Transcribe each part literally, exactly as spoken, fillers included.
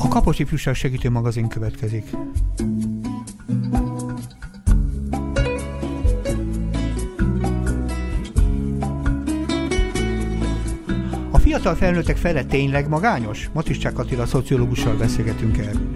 Kapocs Ifjúság Segítő Magazin következik. A fiatal felnőttek fele tényleg magányos? Matiszcsák Attila szociológussal beszélgetünk erről.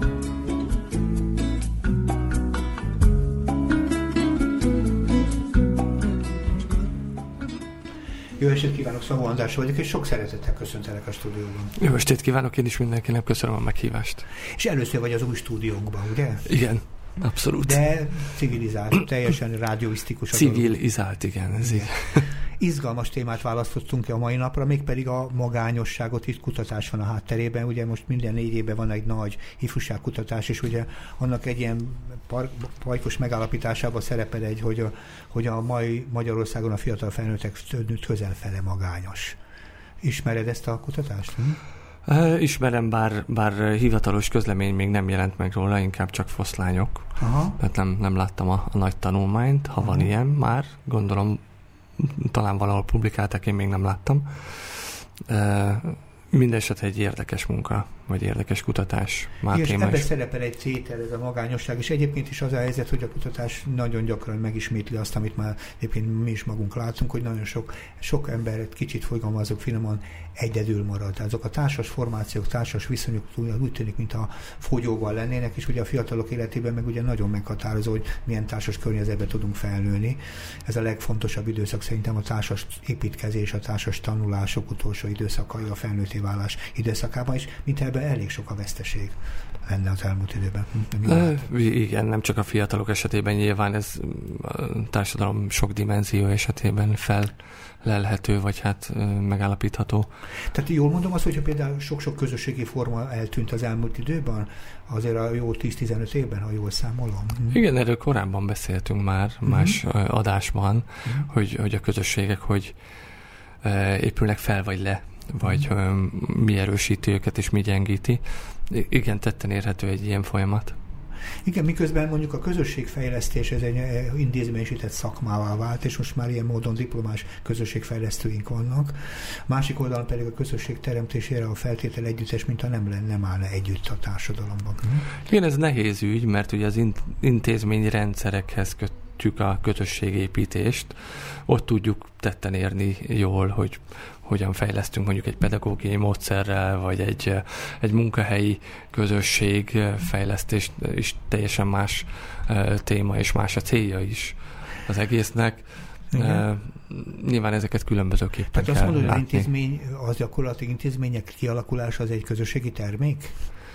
Jó estét kívánok, Szabó András vagyok, és sok szeretettel köszöntelek a stúdióban. Jó estét kívánok, én is mindenkinek köszönöm a meghívást. És először vagy az új stúdiónkban, ugye? Igen, abszolút. De civilizált, teljesen rádióisztikus. Civilizált, igen. Ez igen. Izgalmas témát választottunk ki a mai napra, mégpedig a magányosságot. Itt kutatás van a hátterében. Ugye most minden négy évben van egy nagy ifjúságkutatás, és ugye annak egy ilyen pajkos megállapításában szerepel egy, hogy a, hogy a mai Magyarországon a fiatal felnőttek közel fele magányos. Ismered ezt a kutatást? Hm? Ismerem, bár, bár hivatalos közlemény még nem jelent meg róla, inkább csak foszlányok. Aha. Tehát nem, nem láttam a, a nagy tanulmányt, ha Aha. van ilyen már, gondolom talán valahol publikálták, én még nem láttam. Mindenesetre egy érdekes munka, vagy érdekes kutatás. Már és ebben szerepel egy tétel, ez a magányosság, és egyébként is az a helyzet, hogy a kutatás nagyon gyakran megismétli azt, amit már egyébként mi is magunk látunk, hogy nagyon sok, sok ember, kicsit fogalmazok finoman, egyedül marad. Azok a társas formációk, társas viszonyok úgy tűnik, mint a fogyóban lennének, és ugye a fiatalok életében meg ugye nagyon meghatározó, hogy milyen társas környezetben tudunk felnőni. Ez a legfontosabb időszak szerintem a társas építkezés, a társas tanulások utolsó időszakai a felnőtté válás időszakában is, mint ebben elég sok a veszteség lenne az elmúlt időben. Nem igen, nem csak a fiatalok esetében, nyilván ez a társadalom sok dimenzió esetében felelhető, vagy hát megállapítható. Tehát jól mondom azt, hogyha például sok-sok közösségi forma eltűnt az elmúlt időben, azért a jó tíz-tizenöt évben, ha jól számolom. Igen, erről korábban beszéltünk már uh-huh. más adásban, uh-huh. hogy, hogy a közösségek hogy épülnek fel vagy le, vagy mm. mi erősíti őket, és mi gyengíti. Igen, tetten érhető egy ilyen folyamat. Igen, miközben mondjuk a közösségfejlesztés ez egy intézményesített szakmává vált, és most már ilyen módon diplomás közösségfejlesztőink vannak. Másik oldalon pedig a közösség teremtésére a feltétel együttes, mintha nem lenne, nem állna együtt a társadalomban. Igen, ez nehéz ügy, mert ugye az intézményi rendszerekhez kötjük a közösségépítést. Ott tudjuk tetten érni jól, hogy hogyan fejlesztünk mondjuk egy pedagógiai módszerrel, vagy egy, egy munkahelyi közösség fejlesztés is teljesen más uh, téma, és más a célja is az egésznek. Uh, nyilván ezeket különbözőképpen Tehát kell azt mondod, hogy látni. Az intézmény, az gyakorlatilag intézmények kialakulása az egy közösségi termék?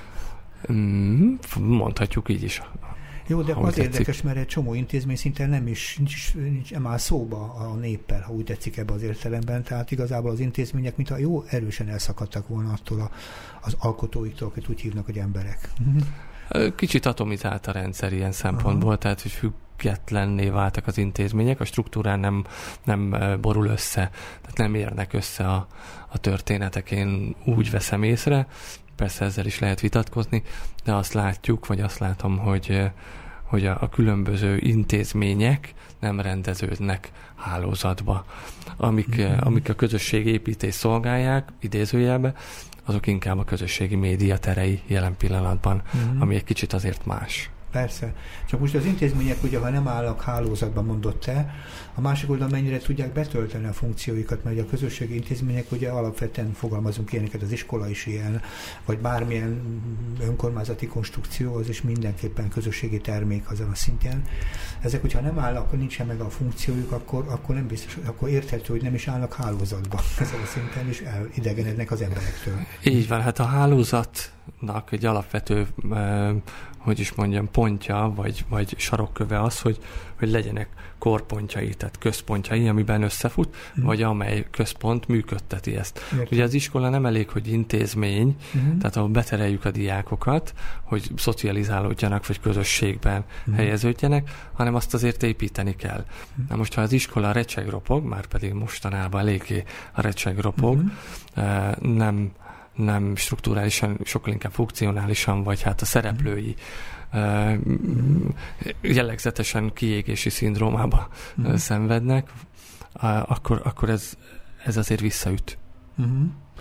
Mm, mondhatjuk így is. Jó, de az tetszik. Érdekes, mert egy csomó intézmény szinten nem is nincs, nincs nem áll szóba a néppel, ha úgy tetszik ebbe az értelemben. Tehát igazából az intézmények, mintha jó erősen elszakadtak volna attól a, az alkotóiktól, akit úgy hívnak, hogy emberek. Kicsit atomizált a rendszer ilyen szempontból, Aha. tehát hogy függetlenné váltak az intézmények, a struktúrán nem, nem borul össze, tehát nem érnek össze a, a történetek, én úgy veszem észre. Persze ezzel is lehet vitatkozni, de azt látjuk, vagy azt látom, hogy, hogy a, a különböző intézmények nem rendeződnek hálózatba. Amik, mm-hmm. amik a közösségépítést szolgálják, idézőjelbe, azok inkább a közösségi média terei jelen pillanatban, mm-hmm. ami egy kicsit azért más. Persze. Csak most az intézmények, ugye, ha nem állnak hálózatban, mondott te, a másik oldalon mennyire tudják betölteni a funkcióikat, mert a közösségi intézmények ugye alapvetően fogalmazunk ilyeneket, az iskola is ilyen, vagy bármilyen önkormányzati konstrukció, az is mindenképpen közösségi termék azon a szinten. Ezek, hogyha nem állnak, akkor nincsen meg a funkciójuk, akkor, akkor nem biztos, akkor érthető, hogy nem is állnak hálózatban ezen a szinten, és elidegenednek az emberektől. Így van, hát a hálózatnak egy alapvető hogy is mondjam, pontja, vagy, vagy sarokköve az, hogy, hogy legyenek korpontjai, tehát központjai, amiben összefut, mm. vagy amely központ működteti ezt. Értem. Ugye az iskola nem elég, hogy intézmény, mm. tehát ahol betereljük a diákokat, hogy szocializálódjanak, vagy közösségben mm. helyeződjenek, hanem azt azért építeni kell. Mm. Na most, ha az iskola recsegropog, már pedig mostanában eléggé a recsegropog, mm. nem nem strukturálisan, sokkal inkább funkcionálisan, vagy hát a szereplői uh, jellegzetesen kiégési szindrómába uh, szenvednek, uh, akkor, akkor ez, ez azért visszaüt. Uh-huh.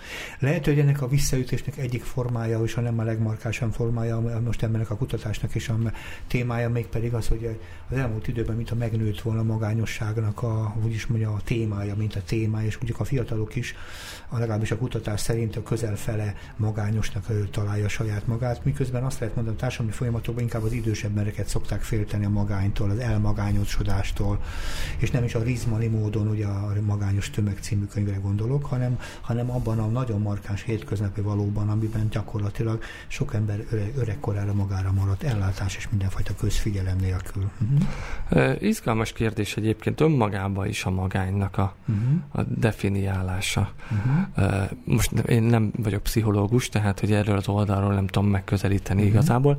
Lehet, hogy ennek a visszaütésnek egyik formája, és ha nem a legmarkásabb formája, most ennek a kutatásnak is a témája, mégpedig az, hogy az elmúlt időben, mint a megnőtt volna a magányosságnak a, úgy is mondja, a témája, mint a témája, és mondjuk a fiatalok is, a legalábbis a kutatás szerint a közel fele magányosnak ő találja saját magát, miközben azt lehet mondani, a társadalmi folyamatokban inkább az idősebb embereket szokták félteni a magánytól, az elmagányosodástól, és nem is a Rizmani módon, ugye a Magányos tömeg című könyvre gondolok, hanem, hanem abban a nagyon markáns hétköznapi valóban, amiben gyakorlatilag sok ember öreg, öregkorára magára maradt, ellátás és mindenfajta közfigyelem nélkül. Uh-huh. Izgalmas kérdés egyébként önmagában is a magánynak a, uh-huh. a definiálása. Uh-huh. Most én nem vagyok pszichológus, tehát hogy erről az oldalról nem tudom megközelíteni uh-huh. igazából,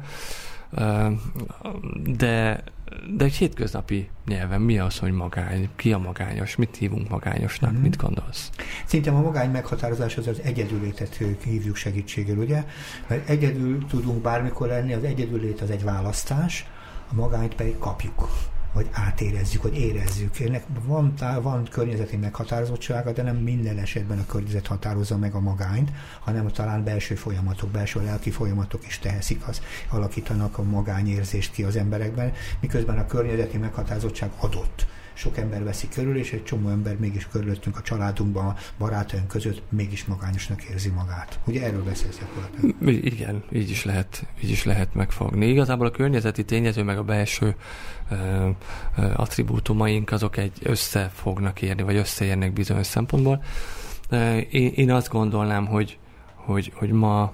de de egy hétköznapi nyelven mi az, hogy magány? Ki a magányos? Mit hívunk magányosnak? Mm-hmm. Mit gondolsz? Szerintem a magány meghatározás az az egyedüllétet hívjuk segítségül, ugye? Mert egyedül tudunk bármikor lenni, az egyedüllét az egy választás, a magányt pedig kapjuk, vagy átérezzük, vagy érezzük. Ennek van, van környezeti meghatározottsága, de nem minden esetben a környezet határozza meg a magányt, hanem talán belső folyamatok, belső lelki folyamatok is teheszik, az alakítanak a magányérzést ki az emberekben, miközben a környezeti meghatározottság adott. Sok ember veszi körül, és egy csomó ember mégis körülöttünk a családunkban, a barátaink között mégis magányosnak érzi magát. Ugye erről beszélsz gyakorlatilag? Igen, így is lehet, így is lehet megfogni. Igazából a környezeti tényező meg a belső uh, uh, attribútumaink azok egy össze fognak érni, vagy összeérnek bizonyos szempontból. Uh, én, én azt gondolnám, hogy, hogy, hogy ma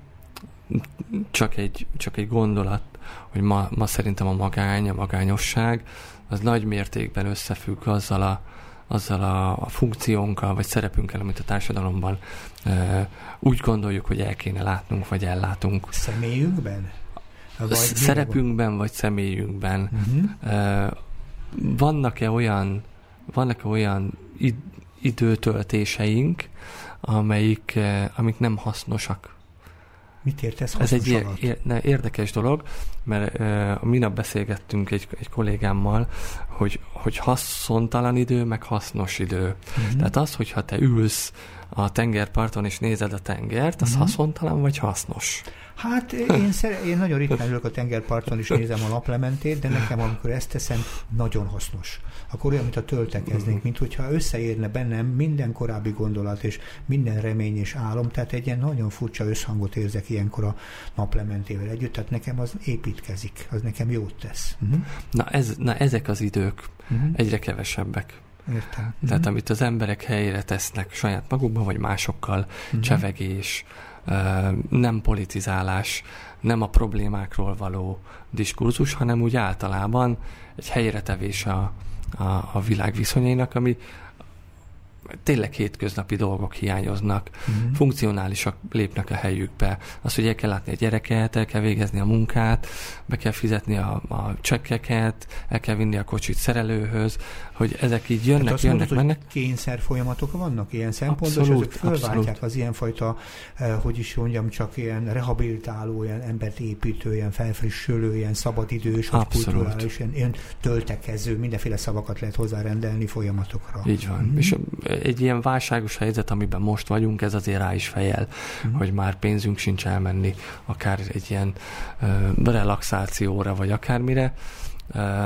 csak egy, csak egy gondolat, hogy ma, ma szerintem a magány, a magányosság az nagy mértékben összefügg azzal a, azzal a, a funkciónkkal, vagy szerepünkkel, amit a társadalomban e, úgy gondoljuk, hogy el kéne látnunk, vagy ellátunk. Személyünkben? Vagy szerepünkben, vagy személyünkben. Uh-huh. E, vannak-e olyan, vannak-e olyan id, időtöltéseink, amelyik, e, amik nem hasznosak? Mit értesz Ez egy ér, ér, ne, érdekes dolog, mert uh, minap beszélgettünk egy, egy kollégámmal, hogy, hogy haszontalan idő, meg hasznos idő. Uh-huh. Tehát az, hogyha te ülsz a tengerparton és nézed a tengert, az uh-huh. haszontalan vagy hasznos? Hát én, szer- én nagyon ritkán ülök a tengerparton és nézem a naplementét, de nekem, amikor ezt teszem, nagyon hasznos. Akkor olyan, mint a töltekeznénk, mint hogyha összeérne bennem minden korábbi gondolat és minden remény és álom, tehát egy ilyen nagyon furcsa összhangot érzek ilyenkor a naplementével együtt, tehát nekem az építkezik, az nekem jót tesz. Uh-huh. Na, ez, na ezek az idők uh-huh. egyre kevesebbek. Értem. Uh-huh. Tehát amit az emberek helyére tesznek saját magukban, vagy másokkal, uh-huh. csevegés, nem politizálás, nem a problémákról való diskurzus, hanem úgy általában egy helyretevés a, a, a világ viszonyainak, ami tényleg hétköznapi dolgok hiányoznak, mm-hmm. funkcionálisak lépnek a helyükbe. Az, hogy el kell látni a gyereket, el kell végezni a munkát, be kell fizetni a, a csekkeket, el kell vinni a kocsit szerelőhöz, hogy ezek így jönnek, hát jönnek, mondod, mennek. Kényszer folyamatok vannak ilyen szempontból, abszolút, és ezek fölváltják az ilyenfajta, eh, hogy is mondjam, csak ilyen rehabilitáló, ilyen embert építő, ilyen felfrissülő, ilyen szabadidős, kulturális, ilyen, ilyen töltekező, mindenféle szavakat lehet hozzárendelni folyamatokra. Így van. Mm-hmm. És egy ilyen válságos helyzet, amiben most vagyunk, ez azért rá is fejel, mm-hmm. hogy már pénzünk sincs elmenni akár egy ilyen uh, relaxációra, vagy akármire. Uh,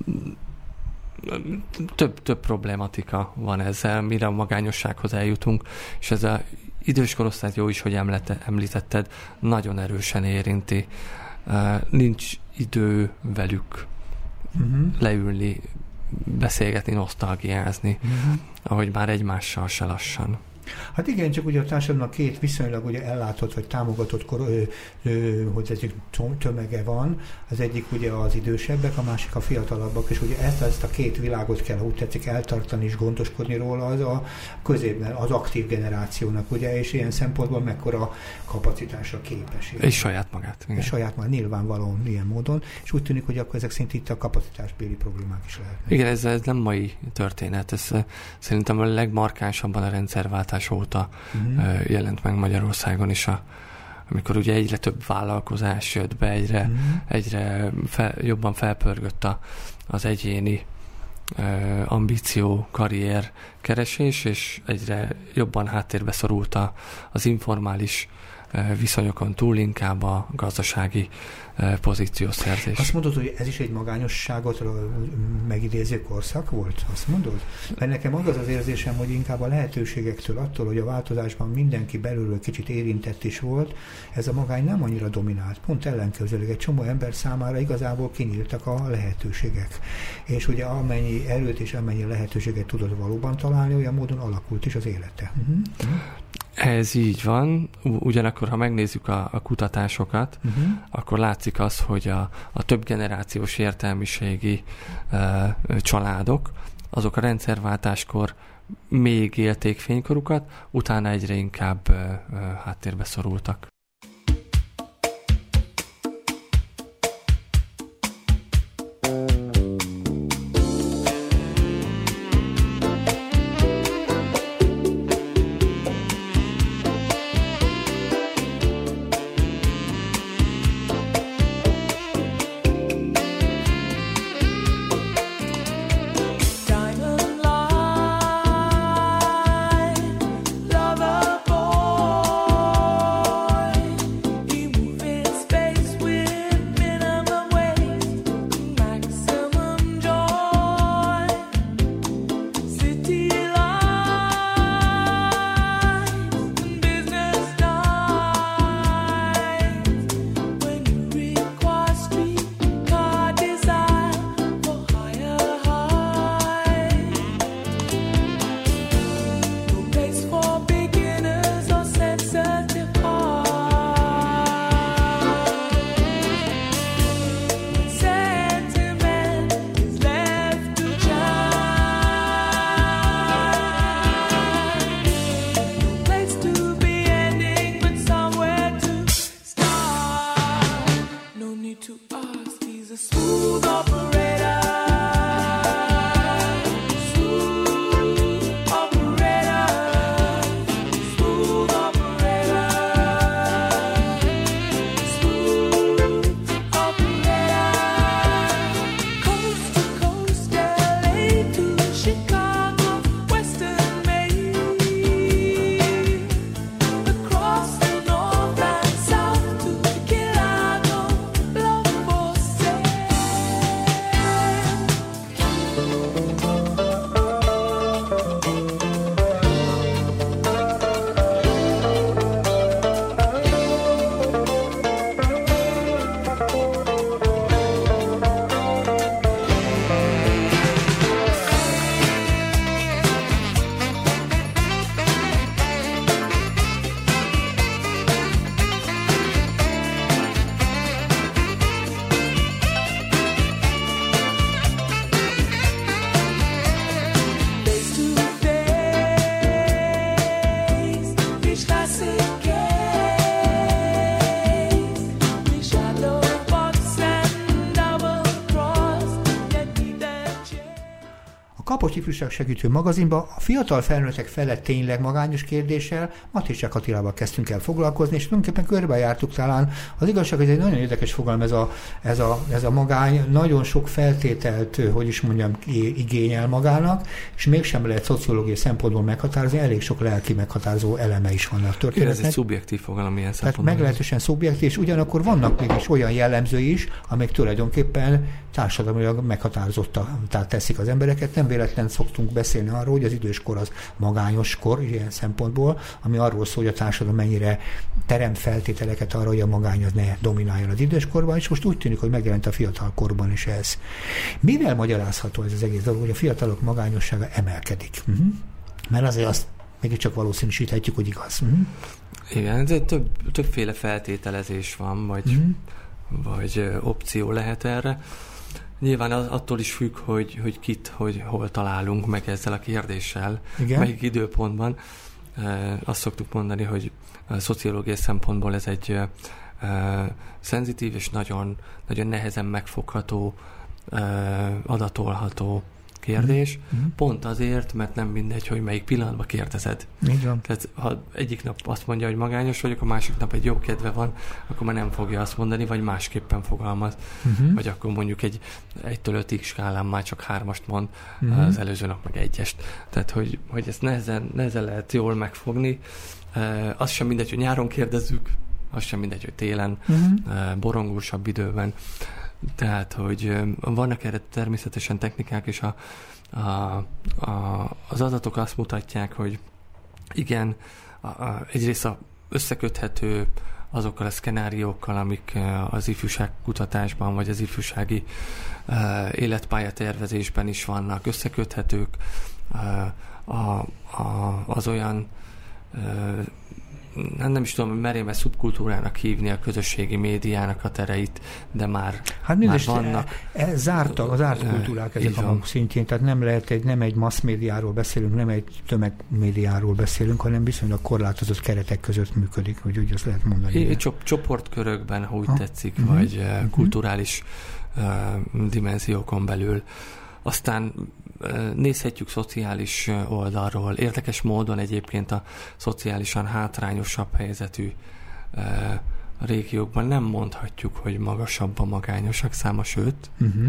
több, több problématika van ezzel, mire a magányossághoz eljutunk, és ez az idős korosztályt jó is, hogy említetted, nagyon erősen érinti. Uh, nincs idő velük uh-huh. leülni, beszélgetni, nosztalgiázni, uh-huh. ahogy már egymással se lassan. Hát igen, csak ugye a társadalomnak két viszonylag ugye ellátott vagy támogatott kor, ö, ö, hogy ez tömege van. Az egyik ugye az idősebbek, a másik a fiatalabbak, és ugye ezt, ezt a két világot kell, úgy tetszik, eltartani és gondoskodni róla az a középben, az aktív generációnak, ugye, és ilyen szempontból mekkora kapacitásra képes. És saját magát. Igen. És saját magát, nyilvánvalóan ilyen módon, és úgy tűnik, hogy akkor ezek szerint itt a kapacitásbéli problémák is lehetnek. Igen, ez, ez nem mai történet, ez szerintem a legmarkánsabban a rendszerváltás óta uh-huh. jelent meg Magyarországon is, a, amikor ugye egyre több vállalkozás jött be, egyre, uh-huh. egyre fel, jobban felpörgött a, az egyéni ambíció, karrier keresés, és egyre jobban háttérbe szorult a, az informális viszonyokon túl inkább a gazdasági pozíciószerzés. Azt mondod, hogy ez is egy magányosságot megidéző korszak volt? Azt mondod? Mert nekem az az érzésem, hogy inkább a lehetőségektől, attól, hogy a változásban mindenki belülről kicsit érintett is volt, ez a magány nem annyira dominált. Pont ellenkezőleg egy csomó ember számára igazából kinyíltak a lehetőségek. És ugye amennyi erőt és amennyi lehetőséget tudod valóban találni, olyan módon alakult is az élete. Uh-huh. Ez így van. Ugyanakkor, ha megnézzük a, a kutatásokat, uh-huh. akkor látszik az, hogy a, a több generációs értelmiségi uh, családok, azok a rendszerváltáskor még élték fénykorukat, utána egyre inkább uh, uh, háttérbe szorultak. Kapocs Ifjúság Segítő magazinba a fiatal felnőttek felett tényleg magányos kérdéssel Matécsák Attilával kezdtünk el foglalkozni, és tulajdonképpen körbejártuk talán. Az igazság, hogy ez egy nagyon érdekes fogalom ez a, ez a, ez a magány, nagyon sok feltételt, hogy is mondjam, igényel magának, és mégsem lehet szociológiai szempontból meghatározni, elég sok lelki meghatározó eleme is vannak történetnek. Ez egy szubjektív fogalom ilyen szempontból. Tehát meglehetősen szubjektív, és ugyanakkor vannak mégis olyan jellemzői is, amik tulajdonképpen társadalmilag meghatározottá teszik az embereket. Nem véletlen szoktunk beszélni arról, hogy az időskor az magányos kor, ilyen szempontból, ami arról szól, hogy a társadalom mennyire teremt feltételeket arra, hogy a magány az ne domináljon az időskorban, és most úgy tűnik, hogy megjelent a fiatal korban is ez. Mivel magyarázható ez az egész dolog, hogy a fiatalok magányossága emelkedik? Uh-huh. Mert azért azt mégiscsak valószínűsíthetjük, hogy igaz. Uh-huh. Igen, de több, többféle feltételezés van, vagy, uh-huh. vagy opció lehet erre. Nyilván az, attól is függ, hogy, hogy kit, hogy hol találunk meg ezzel a kérdéssel, igen? Melyik időpontban. E, azt szoktuk mondani, hogy a szociológiai szempontból ez egy e, szenzitív és nagyon, nagyon nehezen megfogható, e, adatolható kérdés, mm-hmm. pont azért, mert nem mindegy, hogy melyik pillanatban kérdezed. Így van. Tehát ha egyik nap azt mondja, hogy magányos vagyok, a másik nap egy jó kedve van, akkor már nem fogja azt mondani, vagy másképpen fogalmaz. Mm-hmm. Vagy akkor mondjuk egy egytől ötig skálán már csak hármast mond, mm-hmm. az előző nap meg egyest. Tehát, hogy, hogy ezt nehezen, nehezen lehet jól megfogni. Uh, az sem mindegy, hogy nyáron kérdezzük, az sem mindegy, hogy télen, uh-huh. uh, borongósabb időben. Tehát, hogy uh, vannak erre természetesen technikák, és a, a, a, az adatok azt mutatják, hogy igen, a, a, egyrészt a összeköthető azokkal a szkenáriókkal, amik uh, az ifjúságkutatásban, vagy az ifjúsági uh, életpályatervezésben is vannak, összeköthetők uh, a, a, az olyan uh, nem is tudom, merjem ezt szubkultúrának hívni a közösségi médiának a tereit, de már, hát már vannak. E, e, zárta, az zárt kultúrák ezek a maguk szintjén, tehát nem lehet egy, nem egy mass médiáról beszélünk, nem egy tömegmédiáról beszélünk, hanem viszonylag korlátozott keretek között működik, hogy úgy azt lehet mondani. É, csop, csoportkörökben, ha úgy ha. tetszik, uh-huh. vagy uh-huh. kulturális uh, dimenziókon belül. Aztán nézhetjük szociális oldalról. Érdekes módon egyébként a szociálisan hátrányosabb helyzetű e, régiókban nem mondhatjuk, hogy magasabb a magányosak száma, sőt. Uh-huh.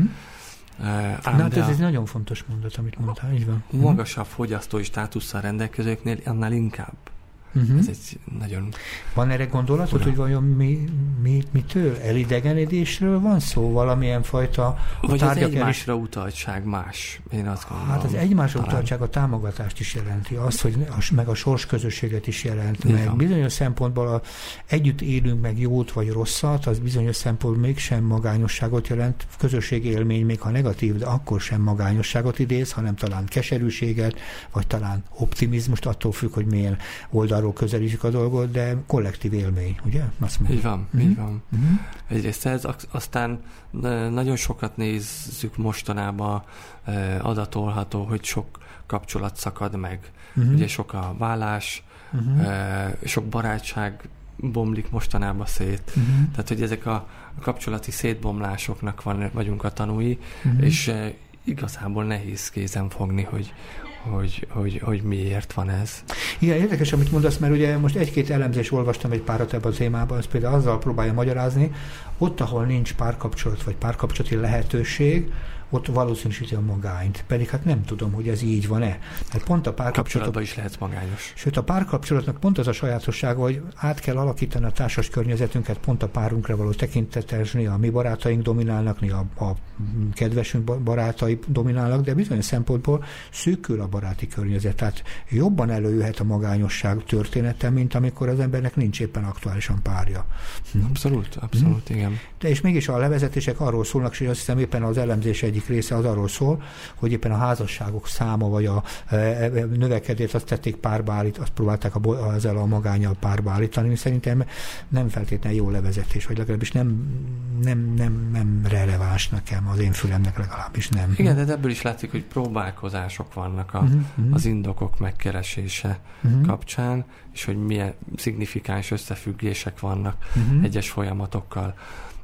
E, Na, hát ez egy nagyon fontos mondat, amit mondtál, így van. Magasabb fogyasztói státusszal rendelkezőknél annál inkább. Uh-huh. Ez egy nagyon... Van erre gondolatod, ura. Hogy vajon mi, mi, mitől? Elidegenedésről van szó? Valamilyen fajta... Vagy az egymásra elis... utaltság más, én azt gondolom. Hát az egymásra talán... utaltság a támogatást is jelenti, azt, hogy a, meg a sorsközösséget is jelent. Meg ja. bizonyos szempontból a, együtt élünk meg jót vagy rosszat, az bizonyos szempontból mégsem magányosságot jelent. Közösségi élmény még ha negatív, de akkor sem magányosságot idéz, hanem talán keserűséget, vagy talán optimizmust, attól függ, hogy milyen oldal közelítjük a dolgot, de kollektív élmény, ugye? Azt így van, mm-hmm. így van. Mm-hmm. Egyrészt ez, aztán nagyon sokat nézzük mostanában adatolható, hogy sok kapcsolat szakad meg. Mm-hmm. Ugye sok a vállás, mm-hmm. sok barátság bomlik mostanában szét. Mm-hmm. Tehát, hogy ezek a kapcsolati szétbomlásoknak van, vagyunk a tanúi, mm-hmm. és igazából nehéz kézen fogni, hogy Hogy, hogy, hogy miért van ez. Igen, érdekes, amit mondasz, mert ugye most egy-két elemzés olvastam egy párat ebben a témában, az például azzal próbálja magyarázni, ott, ahol nincs párkapcsolat, vagy párkapcsolati lehetőség, ott valószínűsíti a magányt. Pedig hát nem tudom, hogy ez így van-e. Mert pont a párkapcsolatban is lehet magányos. Sőt, a párkapcsolatnak pont az a sajátossága, hogy át kell alakítani a társas környezetünket, pont a párunkra való tekintetes, néha a mi barátaink dominálnak, néha a, a kedvesünk barátai dominálnak, de bizonyos szempontból szűkül a baráti környezet. Tehát jobban előjöhet a magányosság története, mint amikor az embernek nincs éppen aktuálisan párja. Abszolút, abszolút, hm. igen. De és mégis a levezetések arról szólnak, és azt hiszem éppen az elemzés egyik része az arról szól, hogy éppen a házasságok száma, vagy a e, növekedést azt tették párba állít, azt próbálták a, ezzel a magánnyal párba állítani. Szerintem nem feltétlenül jó levezetés, vagy legalábbis nem, nem, nem, nem releváns nekem, az én fülemnek legalábbis nem. Igen, de ebből is látszik, hogy próbálkozások vannak a, uh-huh. az indokok megkeresése uh-huh. kapcsán, és hogy milyen szignifikáns összefüggések vannak uh-huh. egyes folyamatokkal.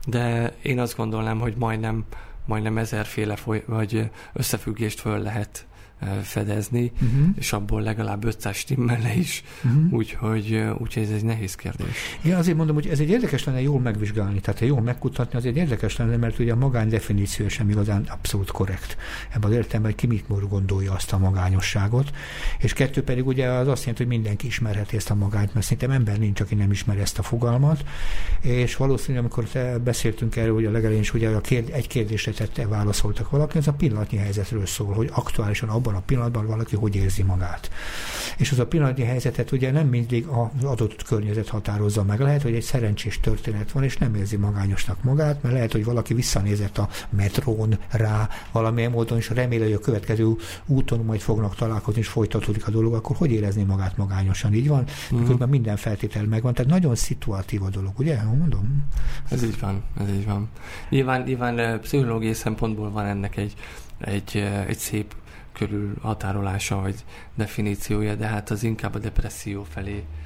De én azt gondolnám, hogy majdnem majdnem ezerféle foly- vagy összefüggést föl lehet uh, fedezni, uh-huh. és abból legalább ötszáz stimmel is, uh-huh. úgyhogy úgy, ez egy nehéz kérdés. Én azért mondom, hogy ez egy érdekes lenne jól megvizsgálni, tehát jól megkutatni, azért érdekes lenne, mert ugye a magány definíció sem igazán abszolút korrekt. Ebben az értelemben, hogy ki mit gondolja azt a magányosságot, és kettő pedig ugye az azt jelenti, hogy mindenki ismerheti ezt a magányt, mert szerintem ember nincs, aki nem ismeri ezt a fogalmat, és valószínűleg, amikor te beszéltünk erről, hogy a legelején is ugye a kérd- egy kérdésre tette, válaszoltak valaki, ez a pillanatnyi helyzetről szól, hogy aktuálisan abban a pillanatban valaki hogy érzi magát. És az a pillanatnyi helyzetet ugye nem mindig az adott környezet határozza meg. Lehet, hogy egy szerencsés történet van, és nem érzi magányosnak magát, mert lehet, hogy valaki visszanézett a metrón rá valamilyen módon, és reméli, hogy a következő úton majd fognak találkozni, és folytatódik a dolog, akkor hogy érezni magát magányosan? Így van? Mm. Miközben minden feltétel megvan. Tehát nagyon szituatív a dolog, ugye? Mondom? Ez így van, ez így van. Nyilván, nyilván pszichológiai szempontból van ennek egy, egy, egy szép körül határolása, vagy definíciója, de hát az inkább a depresszió felé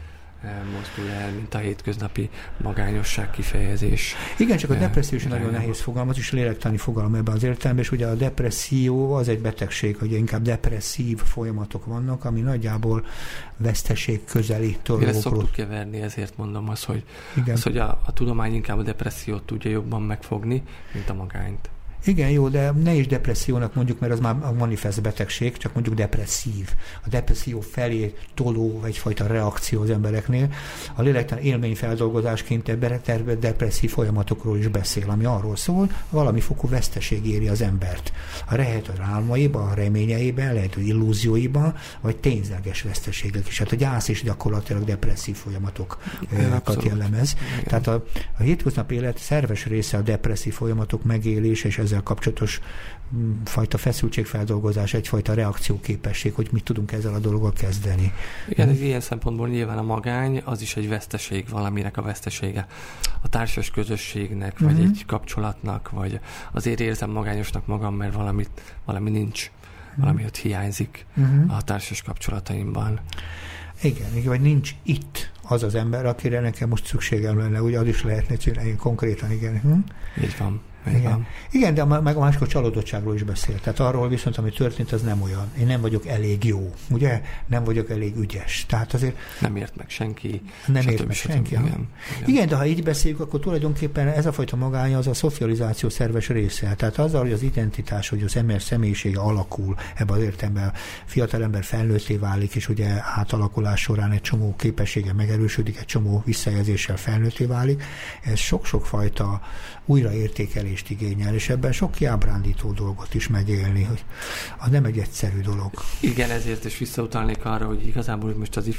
mozdul el, mint a hétköznapi magányosság kifejezés. Igen, csak a depresszió is nagyon nehéz fogalom, az is lélektani fogalom ebben az értelemben, és ugye a depresszió az egy betegség, hogy inkább depresszív folyamatok vannak, ami nagyjából veszteség közeli dolgokról. Ezt szoktuk keverni, ezért mondom azt, hogy, az, hogy a, a tudomány inkább a depressziót tudja jobban megfogni, mint a magányt. Igen, jó, de ne is depressziónak mondjuk, mert az már a manifest betegség, csak mondjuk depresszív. A depresszió felé toló egyfajta reakció az embereknél. A lélektelen élményfeldolgozásként ebben depresszív folyamatokról is beszél, ami arról szól, valami fokú veszteség éri az embert. A lehet az álmaiban, a reményeiben, lehet az illúzióiban, vagy tényleges veszteségek is. Hát a gyász is gyakorlatilag depresszív folyamatokat jellemez. Igen. Tehát a, a hétköznapi élet szerves része a depresszív folyamatok megélése, és ezzel kapcsolatos fajta feszültségfeldolgozás, egyfajta reakcióképesség, hogy mit tudunk ezzel a dologgal kezdeni. Igen, ez ilyen szempontból nyilván a magány, az is egy veszteség, valaminek a vesztesége. A társas közösségnek, vagy uh-huh. egy kapcsolatnak, vagy azért érzem magányosnak magam, mert valamit, valami nincs, uh-huh. valami ott hiányzik uh-huh. a társas kapcsolataimban. Igen, igen, vagy nincs itt az az ember, akire nekem most szükségem lenne, ugye az is lehetne csinálni konkrétan, igen. Hm? Így van. Igen. Igen, de meg a máskor csalódottságról is beszél. Tehát arról viszont, ami történt, az nem olyan. Én nem vagyok elég jó, ugye? Nem vagyok elég ügyes. Tehát azért... Nem ért meg senki. Nem ért meg senki. Igen. Igen. Igen, de ha így beszéljük, akkor tulajdonképpen ez a fajta magánya az a szocializáció szerves része. Tehát azzal, hogy az identitás, hogy az ember személyisége alakul, ebben az értelemben a fiatalember felnőtté válik, és ugye átalakulás során egy csomó képessége megerősödik, egy csomó visszajelzéssel felnőtté válik. Ez sok-sok fajta újraértékelést igényel, és ebben sok kiábrándító dolgot is megélni, hogy az nem egy egyszerű dolog. Igen, ezért is visszautalnék arra, hogy igazából most az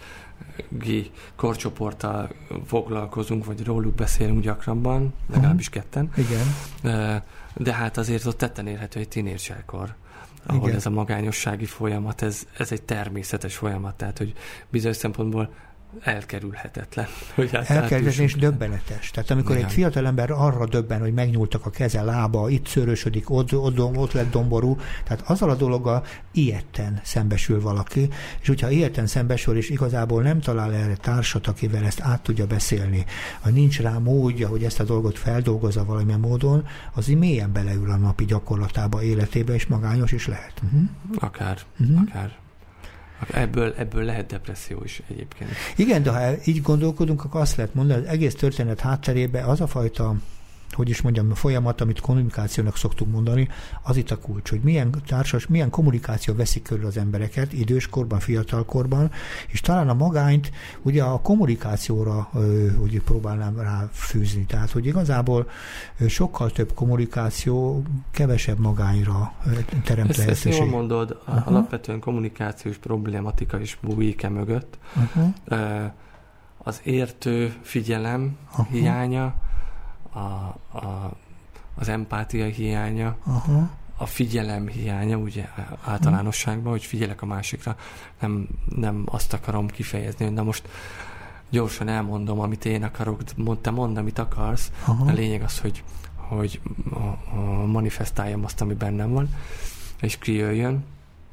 ifjúsági korcsoporttal foglalkozunk, vagy róluk beszélünk gyakrabban, legalábbis ketten. Igen. De, de hát azért ott tetten érhető egy tínédzserkor, ahol igen. ez a magányossági folyamat, ez, ez egy természetes folyamat, tehát hogy bizonyos szempontból elkerülhetetlen. Elkerülhetetlen és döbbenetes. Tehát amikor igen. egy fiatalember arra döbben, hogy megnyúltak a keze, lába, itt szőrösödik, ott, ott, ott lett domború, tehát azzal a dologgal ilyetten szembesül valaki, és hogyha ilyetten szembesül, és igazából nem talál erre társat, akivel ezt át tudja beszélni, vagy nincs rá módja, hogy ezt a dolgot feldolgozza valamilyen módon, az így mélyen beleül a napi gyakorlatába, életébe, és magányos is lehet. Uh-huh. Akár, uh-huh. akár. Ebből, ebből lehet depresszió is egyébként. Igen, de ha így gondolkodunk, akkor azt lehet mondani, az egész történet hátterében az a fajta, hogy is mondjam, a folyamat, amit kommunikációnak szoktuk mondani, az itt a kulcs, hogy milyen társas, milyen kommunikáció veszik körül az embereket időskorban, fiatalkorban, és talán a magányt ugye a kommunikációra úgy próbálnám ráfűzni. Tehát, hogy igazából sokkal több kommunikáció, kevesebb magányra teremt lehetőség. Ezt jól mondod, uh-huh. alapvetően kommunikációs problématika is bújik-e mögött. Uh-huh. Az értő figyelem uh-huh. hiánya, A, a, az empátia hiánya, aha. a figyelem hiánya, ugye általánosságban, hogy figyelek a másikra, nem, nem azt akarom kifejezni, hogy na most gyorsan elmondom, amit én akarok, te mondd, amit akarsz. Aha. A lényeg az, hogy, hogy a, a manifestáljam azt, ami bennem van, és kijöjjön.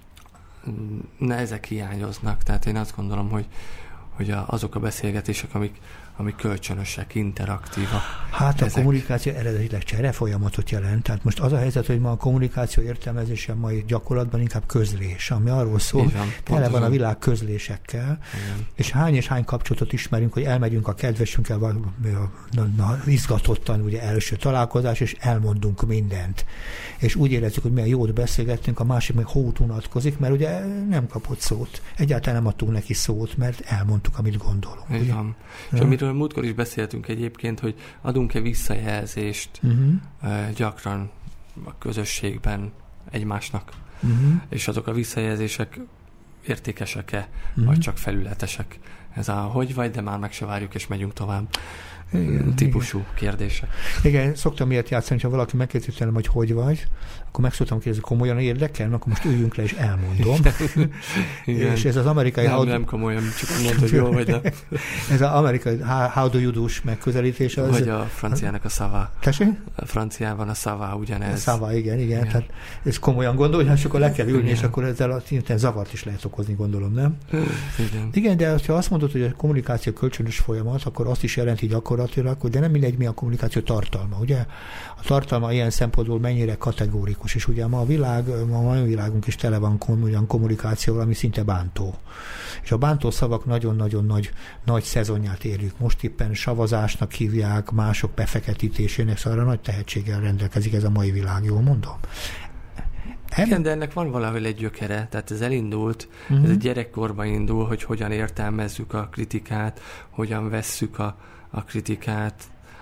Ne ezek hiányoznak, tehát én azt gondolom, hogy, hogy a, azok a beszélgetések, amik amik kölcsönösek, interaktívak. Hát ezek... a kommunikáció eredetileg csere folyamatot jelent. Tehát most az a helyzet, hogy ma a kommunikáció értelmezése mai gyakorlatban inkább közlés, ami arról szól, tele van a világ közlésekkel, igen. és hány és hány kapcsolatot ismerünk, hogy elmegyünk a kedvesünkkel, vagy izgatottan ugye első találkozás, és elmondunk mindent. És úgy érezzük, hogy milyen jót beszélgettünk, a másik meg hót unatkozik, mert ugye nem kapott szót. Egyáltalán nem adtunk neki szót, mert elmondtuk, amit gondolunk. Igen. És amiről múltkor is beszéltünk egyébként, hogy adunk-e visszajelzést uh-huh. uh, gyakran a közösségben egymásnak, uh-huh. és azok a visszajelzések értékesek-e, uh-huh. vagy csak felületesek. Ez a hogy vagy, de már meg se várjuk, és megyünk tovább. Igen, típusú igen. kérdések. Igen, szoktam ilyet játszani, ha valaki megkérdezi tőlem, hogy hogy vagy, akkor meg szoktam kérdezni, komolyan érdekel, akkor most üljünk le, és elmondom. És ez az amerikai... Nem, how nem komolyan, csak mondod, hogy jó vagy, de... Ez az amerikai how do you do-s megközelítés. Az... Vagy a franciának a szava. Tessék? A franciában a szava ugyanez. A szava, igen, igen. igen. Tehát ez komolyan gondolj, hát akkor le kell ülni, igen. és akkor ezzel a zavart is lehet okozni, gondolom, nem? Igen. Igen, de ha azt mondod, mondod, hogy a kommunikáció kölcsönös folyamat, akkor azt is jelenti gyakorlatilag, hogy de nem mindegy, mi a kommunikáció tartalma, ugye? A tartalma ilyen szempontból mennyire kategórikus, és ugye ma a világ, ma a mai világunk is tele van olyan kommunikációval, ami szinte bántó. És a bántó szavak nagyon-nagyon nagy, nagy szezonját érjük. Most éppen savazásnak hívják, mások befeketítésének, szóval nagy tehetséggel rendelkezik ez a mai világ, jól mondom? Igen, de ennek van valahol egy gyökere, tehát ez elindult, uh-huh. ez egy gyerekkorban indul, hogy hogyan értelmezzük a kritikát, hogyan vesszük a, a kritikát,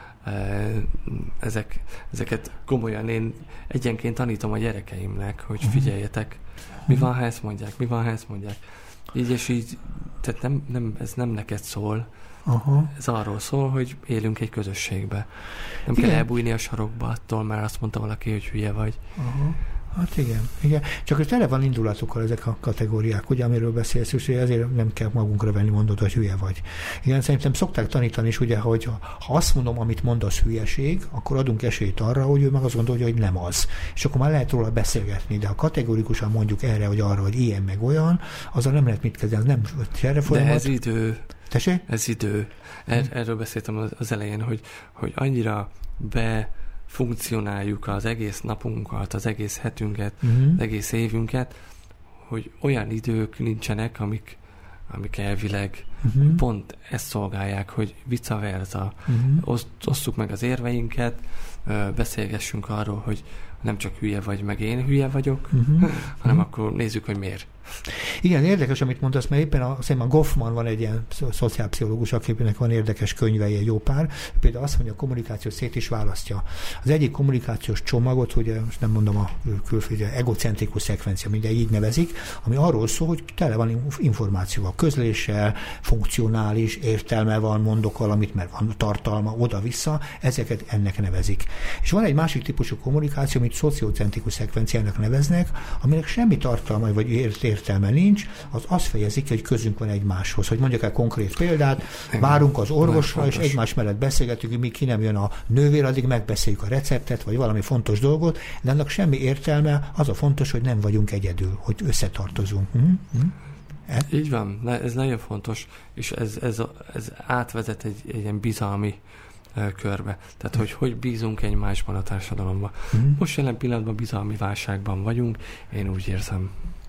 Ezek, ezeket komolyan én egyenként tanítom a gyerekeimnek, hogy figyeljetek, mi van, ha ezt mondják, mi van, ha ezt mondják. Így és így, tehát nem, nem, ez nem neked szól, aha. Ez arról szól, hogy élünk egy közösségbe. Nem igen. kell elbújni a sarokba attól, mert azt mondta valaki, hogy hülye vagy. Aha. Hát igen, igen. Csak ez tele van indulatokkal ezek a kategóriák, ugye, amiről beszélsz, és ezért nem kell magunkra venni, mondod, hogy hülye vagy. Igen, szerintem szokták tanítani is, ugye, hogy ha azt mondom, amit mondasz hülyeség, akkor adunk esélyt arra, hogy ő meg azt gondolja, hogy nem az. És akkor már lehet róla beszélgetni, de ha kategórikusan mondjuk erre, vagy arra, hogy ilyen meg olyan, azzal nem lehet mit kezdeni, nem erre folyamat. De ez idő. Tessék? Ez idő. Er, erről beszéltem az elején, hogy, hogy annyira be funkcionáljuk az egész napunkat, az egész hetünket, uh-huh. az egész évünket, hogy olyan idők nincsenek, amik, amik elvileg uh-huh. pont ezt szolgálják, hogy vice versa. Uh-huh. Osztjuk meg az érveinket, beszélgessünk arról, hogy nem csak hülye vagy, meg én hülye vagyok, uh-huh. hanem uh-huh. akkor nézzük, hogy miért. Igen, érdekes, amit mondasz, mert éppen a, a Goffman van egy ilyen szociálpszichológus, akinek van érdekes könyvei, egy jó pár. Például azt mondja, a kommunikáció szét is választja. Az egyik kommunikációs csomagot, ugye most nem mondom a külföldi, egocentrikus szekvencia, minden így nevezik, ami arról szól, hogy tele van információval, közléssel, funkcionális, értelme van, mondok valamit, mert van tartalma, oda-vissza, ezeket ennek nevezik. És van egy másik típusú kommunikáció, amit szociocentrikus szekvenciának neveznek, aminek semmi tartalma vagy ért értelme nincs, az azt fejezik ki, hogy közünk van egymáshoz. Hogy mondjak el konkrét példát, várunk az orvosra, és egymás mellett beszélgetünk, hogy mi ki nem jön a nővér, addig megbeszéljük a receptet, vagy valami fontos dolgot, de annak semmi értelme, az a fontos, hogy nem vagyunk egyedül, hogy összetartozunk. Mm-hmm. Így van, ez nagyon fontos, és ez, ez, ez átvezet egy, egy ilyen bizalmi körbe. Tehát, hogy hogy bízunk egymásban a társadalomban. Mm-hmm. Most jelen pillanatban bizalmi válságban vagyunk, én úgy érzem.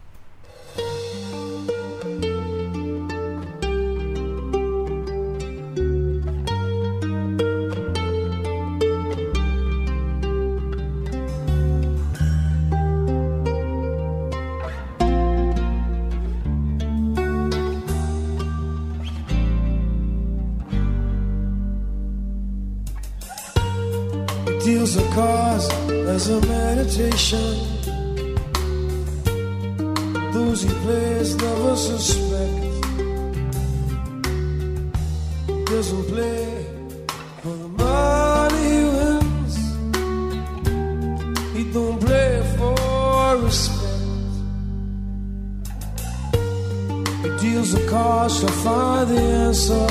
Deals the cause as a meditation. Those he plays never suspect. Doesn't play for the money he wins. He don't play for respect. He deals the cards to find the answer.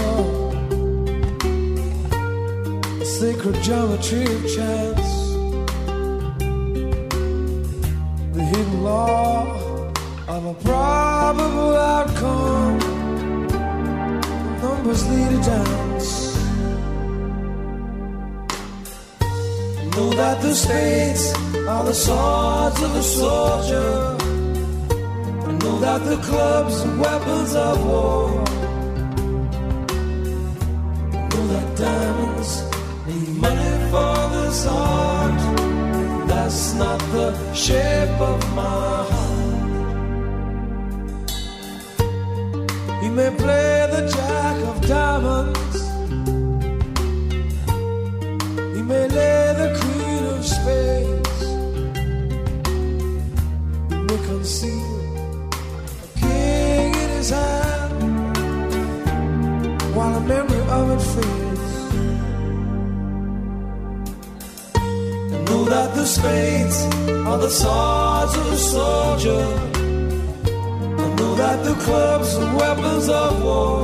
Sacred geometry of chance, the hidden law of a probable outcome. Numbers lead a dance. Know that the spades are the swords of a soldier. And know that the clubs are weapons of war. Know that diamonds need money for this art. That's not the shape of my heart. He may play the jack of diamonds. He may lay the queen of spades. He may conceal a king in his hand while the memory of it fades. Know that the spades are the swords of a soldier. I know that the clubs are weapons of war.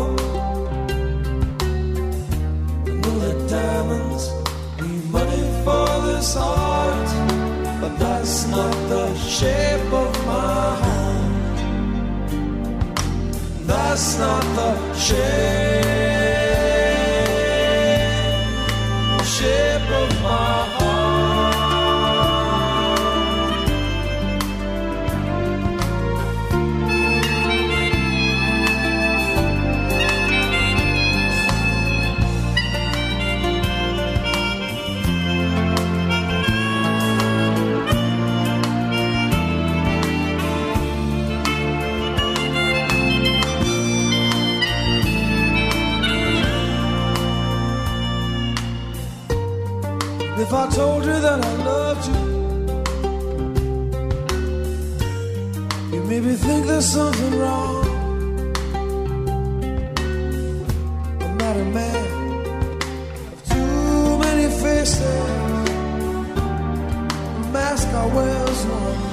I know that diamonds need money for this art, but that's not the shape of my heart. That that's not the shape, shape of my heart. If I told you that I loved you, you maybe think there's something wrong. I'm not a man of too many faces, a mask I wear's one.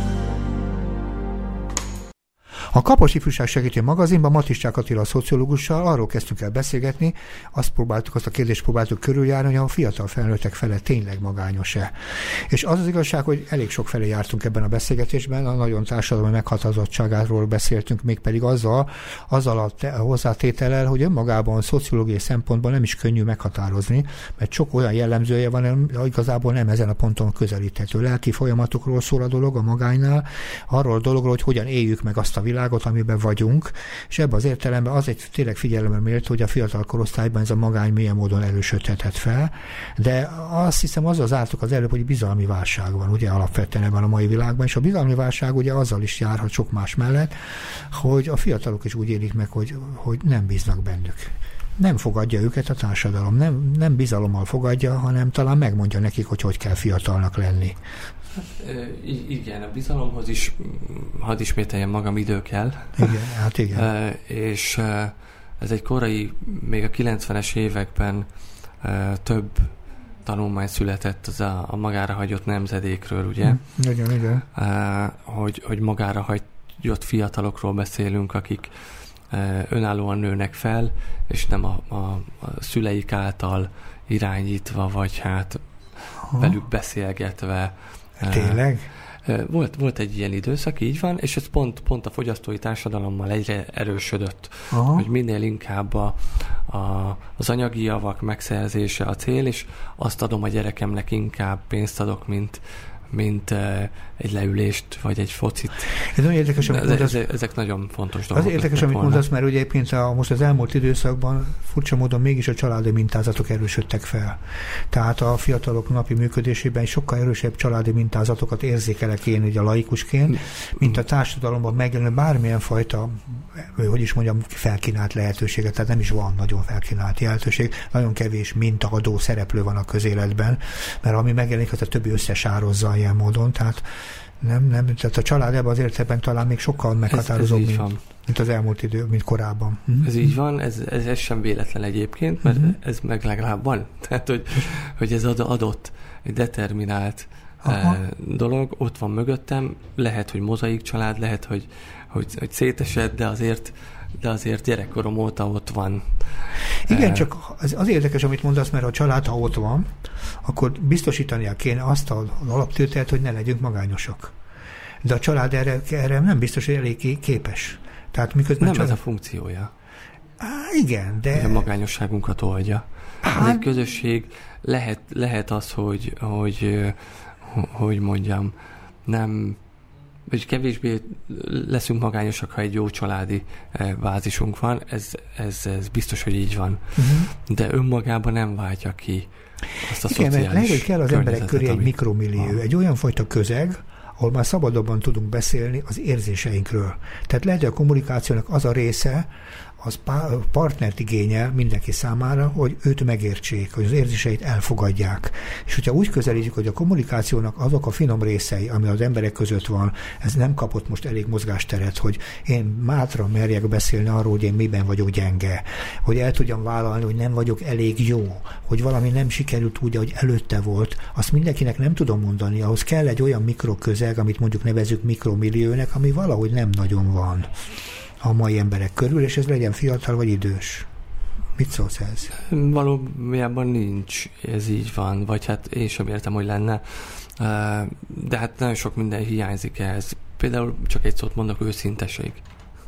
A Kapos Ifjúság Segítő magazinban Matiscsák Attila a szociológussal arról kezdtünk el beszélgetni, azt próbáltuk, azt a kérdést próbáltuk körüljárni, hogy a fiatal felnőttek fele tényleg magányos-e. És az az igazság, hogy elég sok fele jártunk ebben a beszélgetésben, a nagyon társadalmi meghatározottságáról beszéltünk, mégpedig azzal, azzal a te, hozzátétellel, hogy önmagában szociológiai szempontból nem is könnyű meghatározni, mert sok olyan jellemzője van, igazából nem ezen a ponton közelíthető. Lelki folyamatokról szól a dolog a magánynál, arról a dologról, hogy hogyan éljük meg azt a világot, amiben vagyunk, és ebben az értelemben az egy tényleg figyelemre méltó, hogy a fiatal korosztályban ez a magány milyen módon erősödhetett fel, de azt hiszem azzal zártuk az előbb, hogy bizalmi válság van, ugye alapvetően ebben a mai világban, és a bizalmi válság ugye azzal is járhat sok más mellett, hogy a fiatalok is úgy élik meg, hogy, hogy nem bíznak bennük. Nem fogadja őket a társadalom, nem, nem bizalommal fogadja, hanem talán megmondja nekik, hogy hogy kell fiatalnak lenni. Hát, igen, a bizalomhoz is, hadd ismételjem magam, idő kell. Igen, hát igen. És ez egy korai, még a kilencvenes években több tanulmány született az a, a magára hagyott nemzedékről, ugye? Igen, igen. Hogy, hogy magára hagyott fiatalokról beszélünk, akik önállóan nőnek fel, és nem a, a, a szüleik által irányítva, vagy hát Aha. velük beszélgetve. Tényleg? Volt, volt egy ilyen időszak, így van, és ez pont, pont a fogyasztói társadalommal egyre erősödött, Aha. hogy minél inkább a, a, az anyagi javak megszerzése a cél, és azt adom a gyerekemnek, inkább pénzt adok, mint mint uh, egy leülést, vagy egy focit. Ez nagyon érdekes, amit mondasz. Ezek nagyon fontos dolgok. Az érdekes, amit volna. mondasz, mert ugye egyébként a, most az elmúlt időszakban furcsa módon mégis a családi mintázatok erősödtek fel. Tehát a fiatalok napi működésében sokkal erősebb családi mintázatokat érzékelek én ugye a laikusként, mint a társadalomban megjelenő bármilyen fajta, hogy is mondjam, felkínált lehetőséget. Tehát nem is van nagyon felkínált lehetőség. Nagyon kevés mintaadó szereplő van a közéletben, mert ami megjelenik, az a többi összesározza ilyen módon, tehát nem, nem, tehát a család ebben az értelemben talán még sokkal meghatározóbb, ez, ez mint, mint az elmúlt idő, mint korábban. Ez így van, ez, ez, ez sem véletlen egyébként, mert uh-huh. ez meg legalább van. Tehát, hogy, hogy ez adott, egy determinált uh, dolog, ott van mögöttem, lehet, hogy mozaik család, lehet, hogy, hogy, hogy szétesett, de azért de azért gyerekkorom óta ott van. Igen, uh, csak az, az érdekes, amit mondasz, mert ha a család, ha ott van, akkor biztosítania kéne azt az alaptételt, hogy ne legyünk magányosak. De a család erre, erre nem biztos, hogy elég képes. Tehát miközben nem család... ez a funkciója. Á, igen, de... Hogy a magányosságunkat oldja. Hát... Az egy közösség, lehet, lehet az, hogy, hogy, hogy mondjam, nem... vagy kevésbé leszünk magányosak, ha egy jó családi bázisunk van, ez, ez, ez biztos, hogy így van. Uh-huh. De önmagában nem váltja ki azt a igen, szociális lehet, hogy kell az emberek köré egy mikromillió, van. Egy olyan fajta közeg, ahol már szabadabban tudunk beszélni az érzéseinkről. Tehát lehet, hogy a kommunikációnak az a része, az partnert igényel mindenki számára, hogy őt megértsék, hogy az érzéseit elfogadják. És hogyha úgy közelítjük, hogy a kommunikációnak azok a finom részei, ami az emberek között van, ez nem kapott most elég mozgásteret, hogy én mátra merjek beszélni arról, hogy én miben vagyok gyenge, hogy el tudjam vállalni, hogy nem vagyok elég jó, hogy valami nem sikerült úgy, ahogy előtte volt, azt mindenkinek nem tudom mondani, ahhoz kell egy olyan mikroközeg, amit mondjuk nevezzük mikromilliónek, ami valahogy nem nagyon van a mai emberek körül, és ez legyen fiatal vagy idős. Mit szólsz ez? Valójában nincs, ez így van, vagy hát én sem értem, hogy lenne, de hát nagyon sok minden hiányzik ehhez. Például csak egy szót mondok, őszinteség.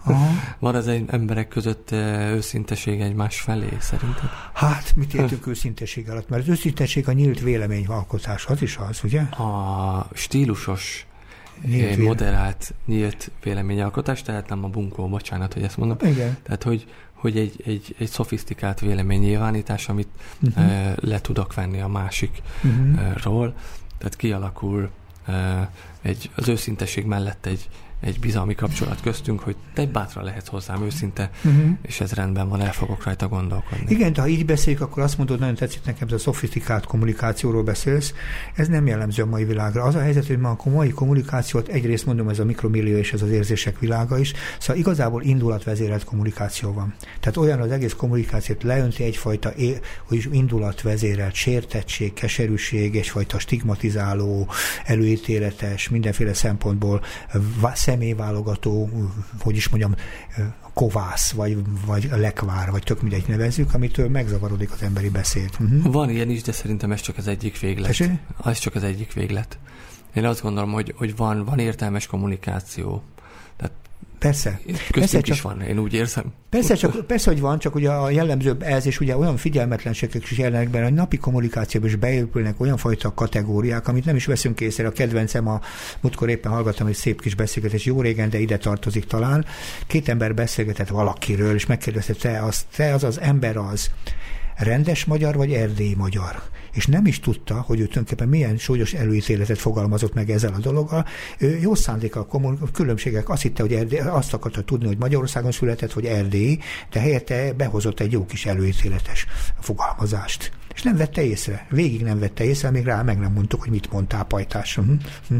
Van az egy emberek között őszinteség egymás felé, szerinted? Hát, mit értünk őszinteség alatt? Mert az őszinteség a nyílt véleményalkotás, az is az, ugye? A stílusos, Nyílt moderált, nyílt véleményalkotás, tehát nem a bunkó, bocsánat, hogy ezt mondom. Igen. Tehát, hogy, hogy egy, egy, egy szofisztikált véleménynyilvánítás, amit Uh-huh. uh, le tudok venni a másikról, uh, tehát kialakul uh, egy, az őszinteség mellett egy, egy bizalmi kapcsolat köztünk, hogy te bátra lehetsz hozzám őszinte, uh-huh. és ez rendben van, el fogok rajta gondolkodni. Igen, de ha így beszéljük, akkor azt mondod, nagyon tetszik nekem, ez a szofisztikált kommunikációról beszélsz, ez nem jellemző a mai világra. Az a helyzet, hogy ma a mai kommunikációt egyrészt mondom, ez a mikromillió és ez az érzések világa is, szóval igazából indulatvezérelt kommunikáció van. Tehát olyan az egész kommunikációt leönti egyfajta é- hogy indulatvezérelt sértettség, keserűség, egyfajta stigmatizáló, előítéletes, mindenféle szempontból személyválogató, hogy is mondjam, kovász, vagy, vagy lekvár, vagy tök mindegy nevezzük, amitől megzavarodik az emberi beszéd. Uh-huh. Van ilyen is, de szerintem ez csak az egyik véglet. Tessék? Ez csak az egyik véglet. Én azt gondolom, hogy, hogy van, van értelmes kommunikáció. Tehát Persze. köztünk Persze, is csak, van, én úgy érzem. Persze, csak, persze, hogy van, csak ugye a jellemzőbb ez, és ugye olyan figyelmetlenségek is jelennek benne, hogy napi kommunikációban is beépülnek olyan fajta kategóriák, amit nem is veszünk észre. A kedvencem, a múltkor éppen hallgattam egy szép kis beszélgetés, jó régen, de ide tartozik talán. Két ember beszélgetett valakiről, és megkérdezte, te az, te az az ember az rendes magyar, vagy erdélyi magyar? És nem is tudta, hogy ő tulajdonképpen milyen súlyos előítéletet fogalmazott meg ezzel a dologgal. Ő jó szándékkal kommunikál, különbségek, azt hitte, hogy Erdély, azt akarta tudni, hogy Magyarországon született, vagy erdélyi, de helyette behozott egy jó kis előítéletes fogalmazást. És nem vette észre. Végig nem vette észre, még rá meg nem mondtuk, hogy mit mondtál, pajtás. Hm? Hm?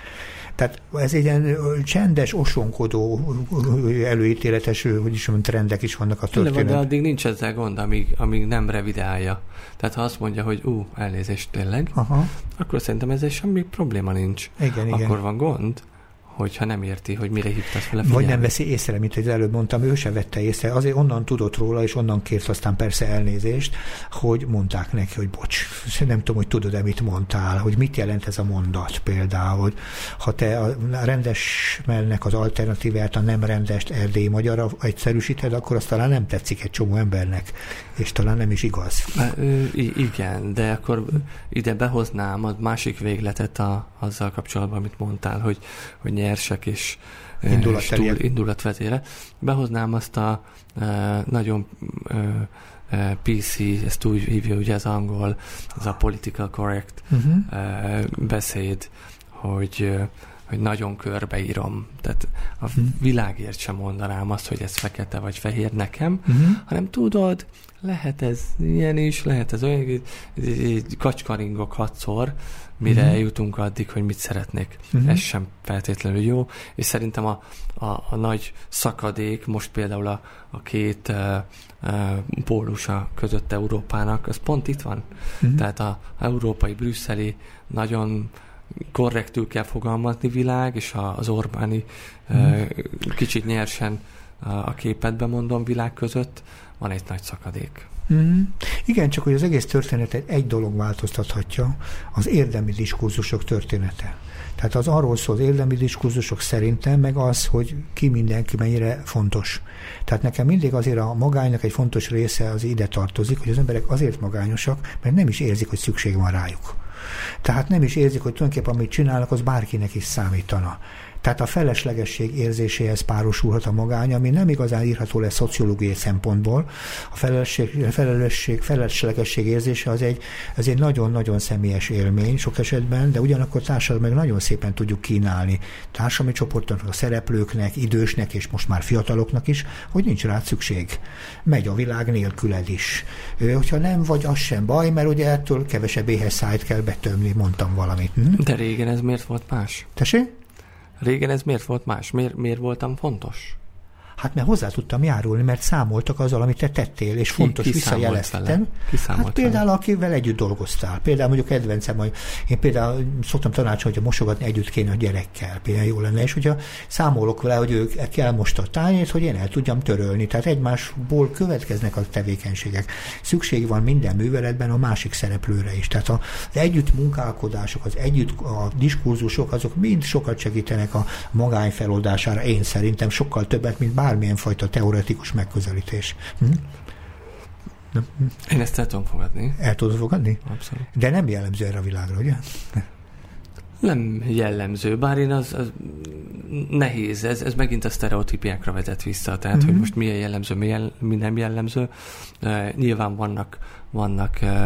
Tehát ez egy ilyen csendes, osonkodó, előítéletes, hogy is mondjam, trendek is vannak a történetben. De addig nincs ezzel gond, amíg, amíg nem revidálja. Tehát ha azt mondja, hogy ú, elnézést tényleg, Aha. akkor szerintem ezzel semmi probléma nincs. Igen, akkor igen. van gond, hogyha nem érti, hogy mire hívtad fel a figyelmet. Vagy nem veszi észre, mint hogy előbb mondtam, ő se vette észre. Azért onnan tudott róla, és onnan kért aztán persze elnézést, hogy mondták neki, hogy bocs, nem tudom, hogy tudod-e, mit mondtál, hogy mit jelent ez a mondat például, hogy ha te a rendesnek az alternatívát, a nem rendest erdélyi magyarra egyszerűsíted, akkor azt talán nem tetszik egy csomó embernek, és talán nem is igaz. I- igen, de akkor ide behoznám a másik végletet a, azzal kapcsolatban, amit mondtál, hogy, hogy nyersek és indulatvezére. Behoznám azt a e, nagyon e, pé cé, ezt úgy hívja ugye az angol, az a political correct uh-huh. e, beszéd, hogy, hogy nagyon körbeírom. Tehát a uh-huh. világért sem mondanám azt, hogy ez fekete vagy fehér nekem, uh-huh. hanem tudod, lehet ez ilyen is, lehet ez olyan, kacskaringok hatszor, mire uh-huh. eljutunk addig, hogy mit szeretnék. Uh-huh. Ez sem feltétlenül jó, és szerintem a, a, a nagy szakadék, most például a, a két uh, uh, pólusa között Európának, az pont itt van. Uh-huh. Tehát a, a európai, brüsszeli nagyon korrektül kell fogalmazni világ, és a, az Orbáni uh-huh. uh, kicsit nyersen uh, a képetben mondom világ között van egy nagy szakadék. Mm. Igen, csak hogy az egész történetet egy dolog változtathatja, az érdemi diskurzusok története. Tehát az arról szól, az érdemi diskurzusok szerintem, meg az, hogy ki mindenki mennyire fontos. Tehát nekem mindig azért a magánynak egy fontos része az ide tartozik, hogy az emberek azért magányosak, mert nem is érzik, hogy szükség van rájuk. Tehát nem is érzik, hogy tulajdonképpen amit csinálnak, az bárkinek is számítana. Tehát a feleslegesség érzéséhez párosulhat a magány, ami nem igazán írható le szociológiai szempontból. A felelősség, felelősség, feleslegesség érzése az egy, az egy nagyon-nagyon személyes élmény sok esetben, de ugyanakkor társadalom meg nagyon szépen tudjuk kínálni társadalmi csoportoknak, a szereplőknek, idősnek és most már fiataloknak is, hogy nincs rá szükség. Megy a világ nélküled is. Hogyha nem vagy, az sem baj, mert ugye ettől kevesebb éhes szájt kell betömni, mondtam valamit. Hm? De régen ez miért volt más? Tessék? Régen ez miért volt más? Miért, miért voltam fontos? Hát mert hozzá tudtam járulni, mert számoltak azzal, amit te tettél, és fontos, visszajeleztem. Hát például, akivel együtt dolgoztál. Például mondjuk kedvencem, hogy én például szoktam tanácsolni, hogy mosogatni együtt kéne a gyerekkel. Például jó lenne, és hogyha számolok vele, hogy ő elmosta a tányért, hogy én el tudjam törölni. Tehát egymásból következnek a tevékenységek. Szükség van minden műveletben a másik szereplőre is. Tehát az együtt munkálkodások, az együtt a diskurzusok, azok mind sokat segítenek a magány feloldására. Én szerintem sokkal többet, mint bár bármilyen fajta teoretikus megközelítés. Hm? Én ezt el tudom fogadni. El tudod fogadni? Abszolút. De nem jellemző erre a világra, ugye? Nem jellemző, bár én az, az nehéz, ez, ez megint a sztereotípiákra vezet vissza, tehát mm-hmm. hogy most mi a jellemző, mi, jel, mi nem jellemző. Uh, nyilván vannak, vannak uh,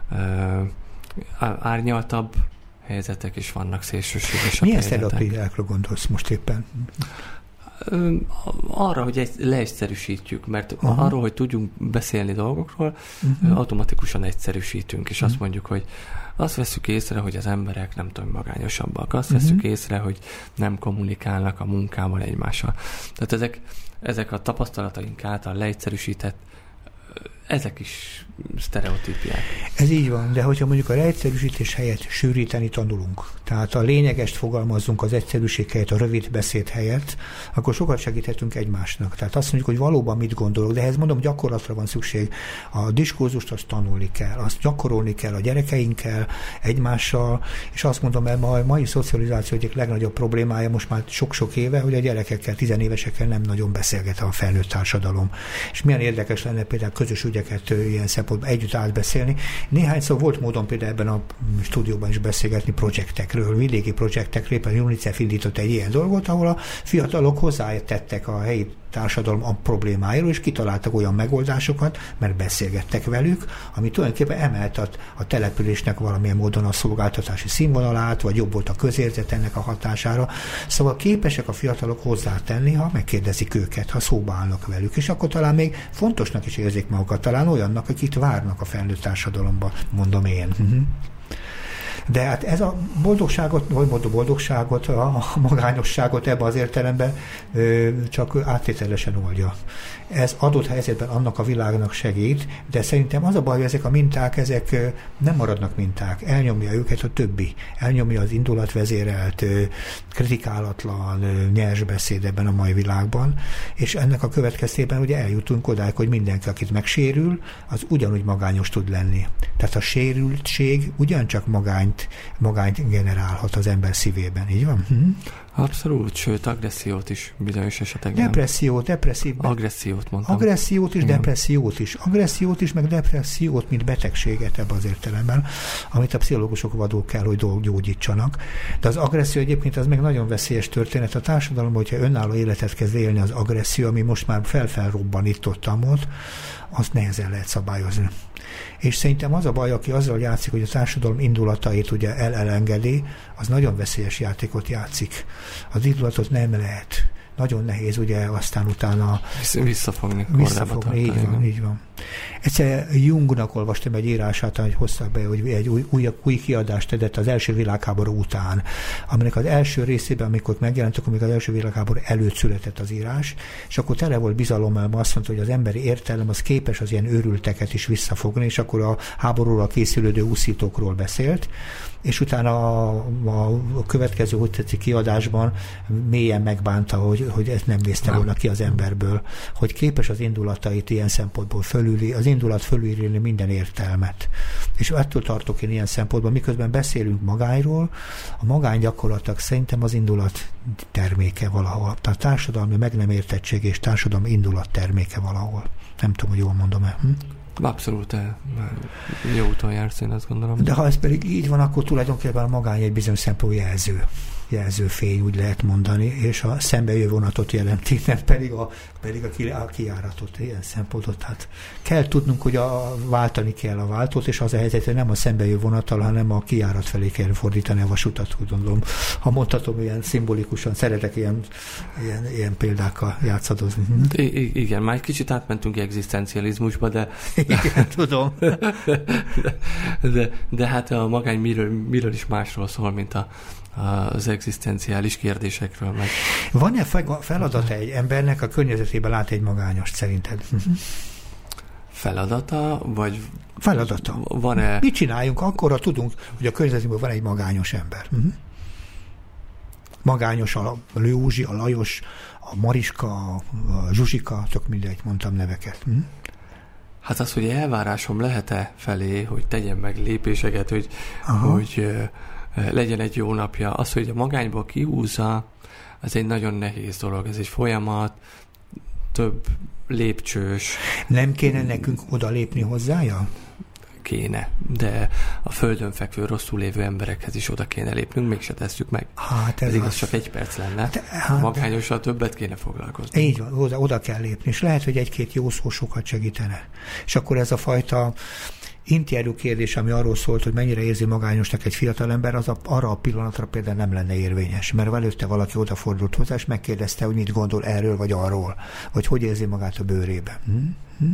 uh, árnyaltabb helyzetek, és vannak szélsőségesebb milyen helyzetek. Milyen sztereotípiákra gondolsz most éppen? Uh, arra, hogy egy, leegyszerűsítjük, mert uh-huh. arról, hogy tudjunk beszélni dolgokról, uh-huh. automatikusan egyszerűsítünk, és uh-huh. azt mondjuk, hogy azt veszük észre, hogy az emberek nem tudom, magányosabbak. Azt uh-huh. veszük észre, hogy nem kommunikálnak a munkával egymással. Tehát ezek, ezek a tapasztalataink által leegyszerűsített, ezek is sztereotípiák. Ez így van, de hogyha mondjuk a leegyszerűsítés helyett sűríteni tanulunk, tehát a lényegest fogalmazzunk az egyszerűség helyett, a rövid beszéd helyett, akkor sokat segíthetünk egymásnak. Tehát azt mondjuk, hogy valóban mit gondolok, de ehhez mondom, gyakorlatra van szükség. A diskurzust azt tanulni kell, azt gyakorolni kell a gyerekeinkkel, egymással, és azt mondom, mert a mai szocializáció egyik legnagyobb problémája most már sok-sok éve, hogy a gyerekekkel, tizenévesekkel nem nagyon beszélget a felnőtt társadalom. És milyen érdekes lenne például közös ügyeket ilyen szempontból együtt átbeszélni. Néhányszor volt módon például ebben a stúdióban is beszélgetni projektekről, vidéki projektekről, éppen a UNICEF indított egy ilyen dolgot, ahol a fiatalok hozzátettek a helyi társadalom a problémáiról, és kitaláltak olyan megoldásokat, mert beszélgettek velük, ami tulajdonképpen emelt a, a településnek valamilyen módon a szolgáltatási színvonalát, vagy jobb volt a közérzet ennek a hatására. Szóval képesek a fiatalok hozzátenni, ha megkérdezik őket, ha szóba állnak velük, és akkor talán még fontosnak is érzik magukat, talán olyannak, akik várnak a felnőtt társadalomba, mondom én. Uh-huh. De hát ez a boldogságot, vagy mondom boldogságot, a magányosságot ebben az értelemben ö, csak áttételesen oldja. Ez adott helyzetben annak a világnak segít, de szerintem az a baj, hogy ezek a minták, ezek nem maradnak minták. Elnyomja őket a többi. Elnyomja az indulatvezérelt, kritikálatlan, nyers beszéd ebben a mai világban, és ennek a következtében ugye eljutunk odáig, hogy mindenki, akit megsérül, az ugyanúgy magányos tud lenni. Tehát a sérültség ugyancsak magányt, magányt generálhat az ember szívében. Így van? Hm? Abszolút, sőt, agressziót is bizonyos esetekben. Depressziót, depresszív. Agressziót mondtam. Agressziót is, igen. Depressziót is. Agressziót is, meg depressziót, mint betegséget ebben az értelemben, amit a pszichológusok vadul kell, hogy gyógyítsanak. De az agresszió egyébként az meg nagyon veszélyes történet. A társadalomban, hogyha önálló életet kezd élni az agresszió, ami most már felfelrobban itt-ott, amott, azt nehezen lehet szabályozni. És szerintem az a baj, aki azzal játszik, hogy a társadalom indulatait ugye elengedi, az nagyon veszélyes játékot játszik. Az indulatot nem lehet. Nagyon nehéz ugye aztán utána visszafogni. Visszafogni, így van, így van. Egyszer Jungnak olvastam egy írását, hogy hoztak be, hogy egy új, új, új kiadást tett az első világháború után, aminek az első részében, amikor megjelentek, amikor az első világháború előtt született az írás, és akkor tele volt bizalommal, azt mondta, hogy az emberi értelem az képes az ilyen őrülteket is visszafogni, és akkor a háborúra készülődő úszítókról beszélt, és utána a, a, a következő, hogy tetszik, kiadásban mélyen megbánta, hogy, hogy ezt nem nézte volna ki az emberből, hogy képes az indulatait ilyen szempontból fölüli, az indulat fölülírni minden értelmet. És ettől tartok én ilyen szempontból, miközben beszélünk magányról, a magány gyakorlatilag szerintem az indulat terméke valahol. Tehát társadalmi meg nem értettség és társadalmi indulat terméke valahol. Nem tudom, hogy jól mondom-e. Hm? Abszolút, jó úton jársz, én azt gondolom. De ha ez pedig így van, akkor tulajdonképpen a magány egy bizonyos szempontból jelző. jelzőfény, úgy lehet mondani, és a szembejövő vonatot jelenti, nem pedig a, pedig a, ki, a kijáratot, ilyen szempontot. Tehát kell tudnunk, hogy a, váltani kell a váltót, és az a helyzet, hogy nem a szembejövő vonattal, hanem a kijárat felé kell fordítani a vasutat, úgy gondolom. Ha mondhatom, ilyen szimbolikusan, szeretek ilyen, ilyen, ilyen példákkal játszadozni. Hm? I- igen, már egy kicsit átmentünk egzisztencializmusba, de... Igen, tudom. De, de, de hát a magány miről, miről is másról szól, mint a az egzisztenciális kérdésekről meg. Van-e feladata egy embernek a környezetében lát egy magányos, szerinted? Feladata, vagy... Feladata. Van-e... Mit csináljunk akkor, ha tudunk, hogy a környezetben van egy magányos ember? Uh-huh. Magányos a Józsi, a Lajos, a Mariska, a Zsuzsika, csak mindegy, mondtam neveket. Uh-huh. Hát az, hogy elvárásom lehet-e felé, hogy tegyen meg lépéseket, hogy, hogy legyen egy jó napja. Az, hogy a magányból kihúzza, az egy nagyon nehéz dolog, ez egy folyamat, több lépcsős. Nem kéne nekünk oda lépni hozzája? Kéne, de a földön fekvő, rosszul lévő emberekhez is oda kéne lépnünk, mégse tesszük meg. Hát ez, ez igaz, az... csak egy perc lenne. Hát, hát... Magányosan többet kéne foglalkozni. Így van, oda, oda kell lépni, és lehet, hogy egy-két jó szó sokat segítene. És akkor ez a fajta interjú kérdés, ami arról szólt, hogy mennyire érzi magányosnak egy fiatalember, az a, arra a pillanatra például nem lenne érvényes, mert előtte valaki odafordult hozzá, és megkérdezte, hogy mit gondol erről vagy arról, vagy hogy érzi magát a bőrében. Hm? Hm?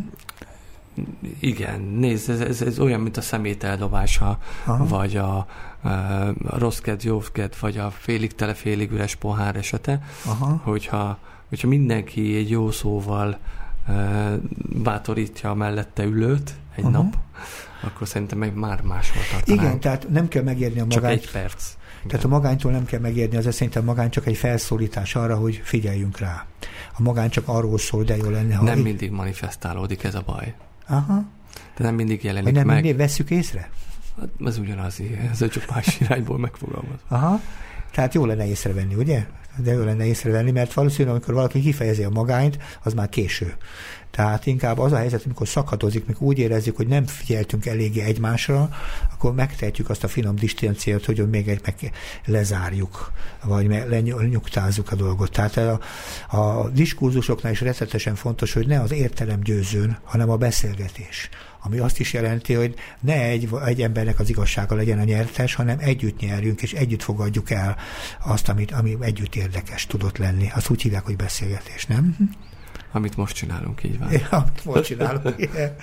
Igen, nézd, ez, ez, ez olyan, mint a szemét eldobása, aha, vagy a, a rossz kedv, jó kedv, vagy a félig tele, félig üres pohár esete, aha, hogyha, hogyha mindenki egy jó szóval uh, bátorítja a mellette ülőt egy aha, nap, akkor szerintem meg már máshol tartanánk. Igen, tehát nem kell megérni a magányt. Csak egy perc. Igen. Tehát a magánytól nem kell megérni, az szerintem a magány csak egy felszólítás arra, hogy figyeljünk rá. A magány csak arról szól, de jó lenne, ha... Nem így... mindig manifestálódik, ez a baj. Aha. De nem mindig jelenik meg. Nem meg. mindig vesszük észre? Hát, ez ugyanaz, ez csak más irányból megfogalmaz. Aha. Tehát jó lenne észrevenni, ugye? De jó lenne észrevenni, mert valószínűleg, amikor valaki kifejezi a magányt, az már késő. Tehát inkább az a helyzet, amikor szakadozik, mikor úgy érezzük, hogy nem figyeltünk eléggé egymásra, akkor megtehetjük azt a finom disztanciát, hogy még egy meg lezárjuk, vagy lenyugtázzuk a dolgot. Tehát a, a diskurzusoknál is rettetesen fontos, hogy ne az értelem győzzön, hanem a beszélgetés. Ami azt is jelenti, hogy ne egy, egy embernek az igazsága legyen a nyertes, hanem együtt nyerjünk, és együtt fogadjuk el azt, amit, ami együtt érdekes tudott lenni. Azt úgy hívják, hogy beszélgetés, nem? Amit most csinálunk, így van. Ja, amit most csinálunk, igen.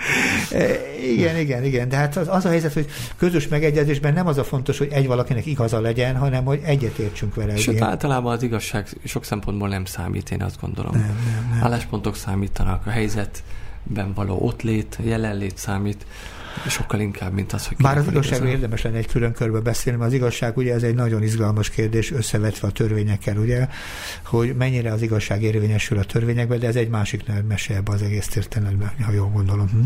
igen, igen, igen. De hát az, az a helyzet, hogy közös megegyezésben nem az a fontos, hogy egy valakinek igaza legyen, hanem hogy egyetértsünk vele. Sőt, általában az igazság sok szempontból nem számít, én azt gondolom. Nem, nem, nem. Álláspontok számítanak, a helyzetben való ottlét, jelenlét számít, sokkal inkább, mint az, hogy... Bár az igazságról érdemes lenne egy külön körbe beszélni, mert az igazság, ugye ez egy nagyon izgalmas kérdés, összevetve a törvényekkel, ugye, hogy mennyire az igazság érvényesül a törvényekben, de ez egy másik mese ebbe az egész történetben, ha jól gondolom. Hm?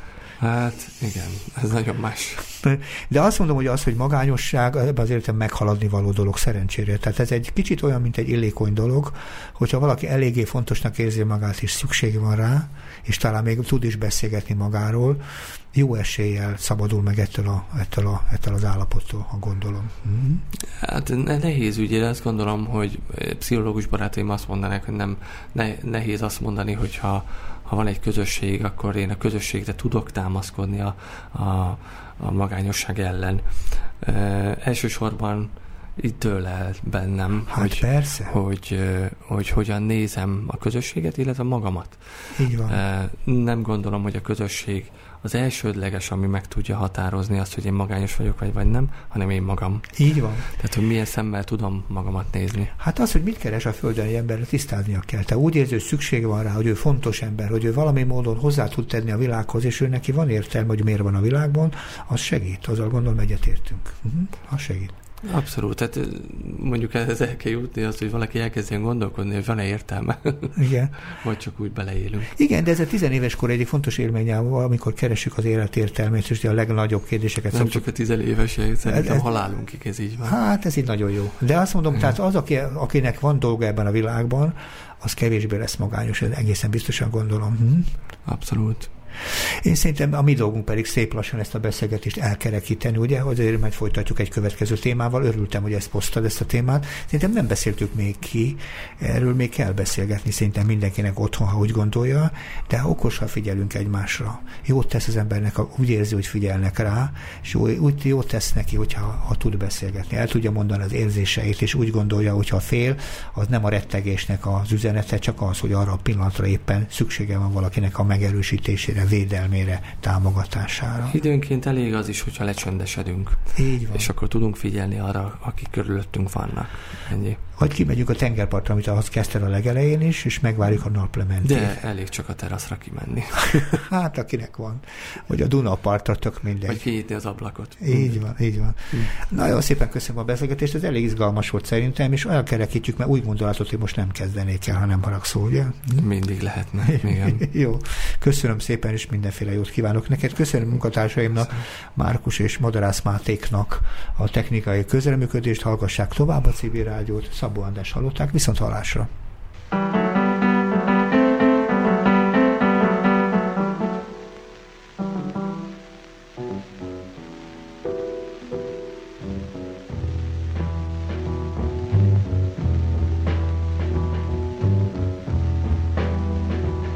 Hát igen, ez nagyon más. De azt mondom, hogy az, hogy magányosság, ebben azért meghaladni való dolog szerencsére. Tehát ez egy kicsit olyan, mint egy illékony dolog, hogyha valaki eléggé fontosnak érzi magát, és szüksége van rá, és talán még tud is beszélgetni magáról, jó eséllyel szabadul meg ettől, a, ettől, a, ettől az állapottól, ha gondolom. Mm-hmm. Hát nehéz ügy, én azt gondolom, hogy pszichológus barátaim azt mondanak, hogy nem ne, nehéz azt mondani, hogyha ha van egy közösség, akkor én a közösségre tudok támaszkodni a, a, a magányosság ellen. E, elsősorban itt dől el bennem, hát hogy, persze. Hogy, hogy hogyan nézem a közösséget, illetve magamat. Így van. E, nem gondolom, hogy a közösség az elsődleges, ami meg tudja határozni azt, hogy én magányos vagyok, vagy, vagy nem, hanem én magam. Így van. Tehát, hogy milyen szemmel tudom magamat nézni. Hát az, hogy mit keres a földön egy emberre, tisztáznia kell. Te úgy érzi, hogy szüksége van rá, hogy ő fontos ember, hogy ő valami módon hozzá tud tenni a világhoz, és ő neki van értelme, hogy miért van a világban, az segít. Azzal gondolom egyetértünk. Uh-huh. Az segít. Abszolút, tehát mondjuk ez el kell jutni azt, hogy valaki elkezdjen gondolkodni, hogy van-e értelme. Igen. Vagy csak úgy beleélünk. Igen, de ez a tizenéves kor egyik fontos élménye, amikor keresünk az élet értelmét, és a legnagyobb kérdéseket. Nem szoktuk... csak a tizenévesek, szerintem ez, halálunkig ez így van. Hát ez így nagyon jó. De azt mondom, tehát az, aki, akinek van dolga ebben a világban, az kevésbé lesz magányos, ez egészen biztosan gondolom. Hm? Abszolút. Én szerintem a mi dolgunk pedig szép lassan ezt a beszélgetést elkerekíteni, ugye, azért majd folytatjuk egy következő témával. Örültem, hogy ezt posztad, ezt a témát. Szerintem nem beszéltük még ki, erről még kell beszélgetni szerintem mindenkinek otthon, ha úgy gondolja, de okosan figyelünk egymásra. Jót tesz az embernek, úgy érzi, hogy figyelnek rá, és úgy jót tesz neki, hogyha ha tud beszélgetni. El tudja mondani az érzéseit, és úgy gondolja, hogyha fél, az nem a rettegésnek az üzenete, csak az, hogy arra a pillanatra éppen szüksége van valakinek a megerősítésére, védelmére, támogatására. Időnként elég az is, hogyha lecsöndesedünk. Így van. És akkor tudunk figyelni arra, akik körülöttünk vannak. Ennyi. Vagy kimegyünk a tengerpartra, amit ahhoz kezdted a legelején is, és megvárjuk a naplementét. De elég csak a teraszra kimenni. Hát akinek van. Vagy a Dunapartra, tök mindegy. Vagy kinyitni az ablakot. Így van, így van. Mm. Nagyon szépen köszönöm a beszélgetést, ez elég izgalmas volt szerintem, és elkerekítjük, mert új gondolatot, hogy most nem kezdenék el, ha nem haragszol, ugye? Mindig lehetne. Igen. Jó. Köszönöm szépen, és mindenféle jót kívánok neked. Köszönöm munkatársaimnak, Márkus és Madarász Mátéknak a technikai közreműködést, hallgassák tovább a Civil Rádiót, Szabó András hallották, viszont hallásra.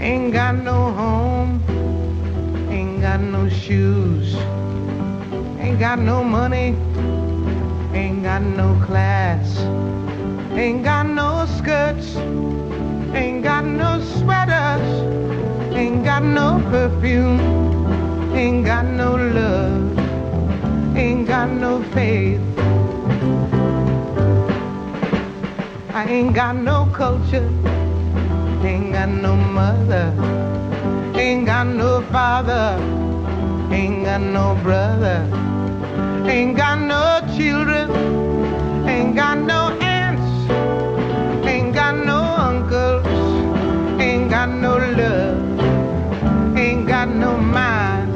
Ain't got no home, ain't got no shoes, ain't got no money, ain't got no class, ain't got no skirts, ain't got no sweaters, ain't got no perfume, ain't got no love, ain't got no faith. I ain't got no culture, ain't got no mother, ain't got no father, ain't got no brother, ain't got no children, ain't got no aunts, ain't got no uncles, ain't got no love, ain't got no mind.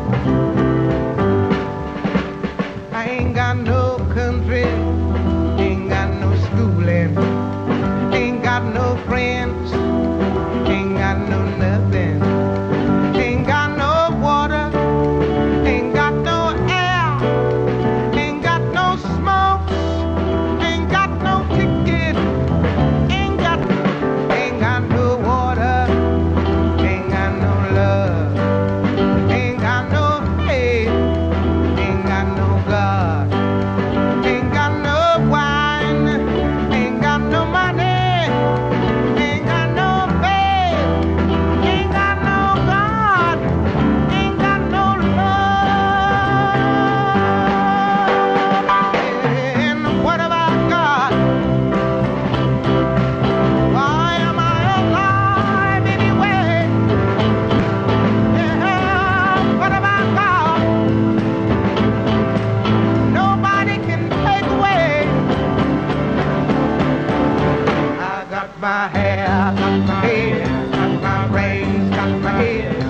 I ain't got no country, ain't got no schooling, ain't got no friends, ain't got no nothing, ain't got no water, ain't got no air, ain't got no smoke, ain't got no ticket, ain't got, ain't got no water, ain't got no love, ain't got no faith, ain't got no God, ain't got no wine, ain't got no money. My hair, got my head, got my brains, got my head.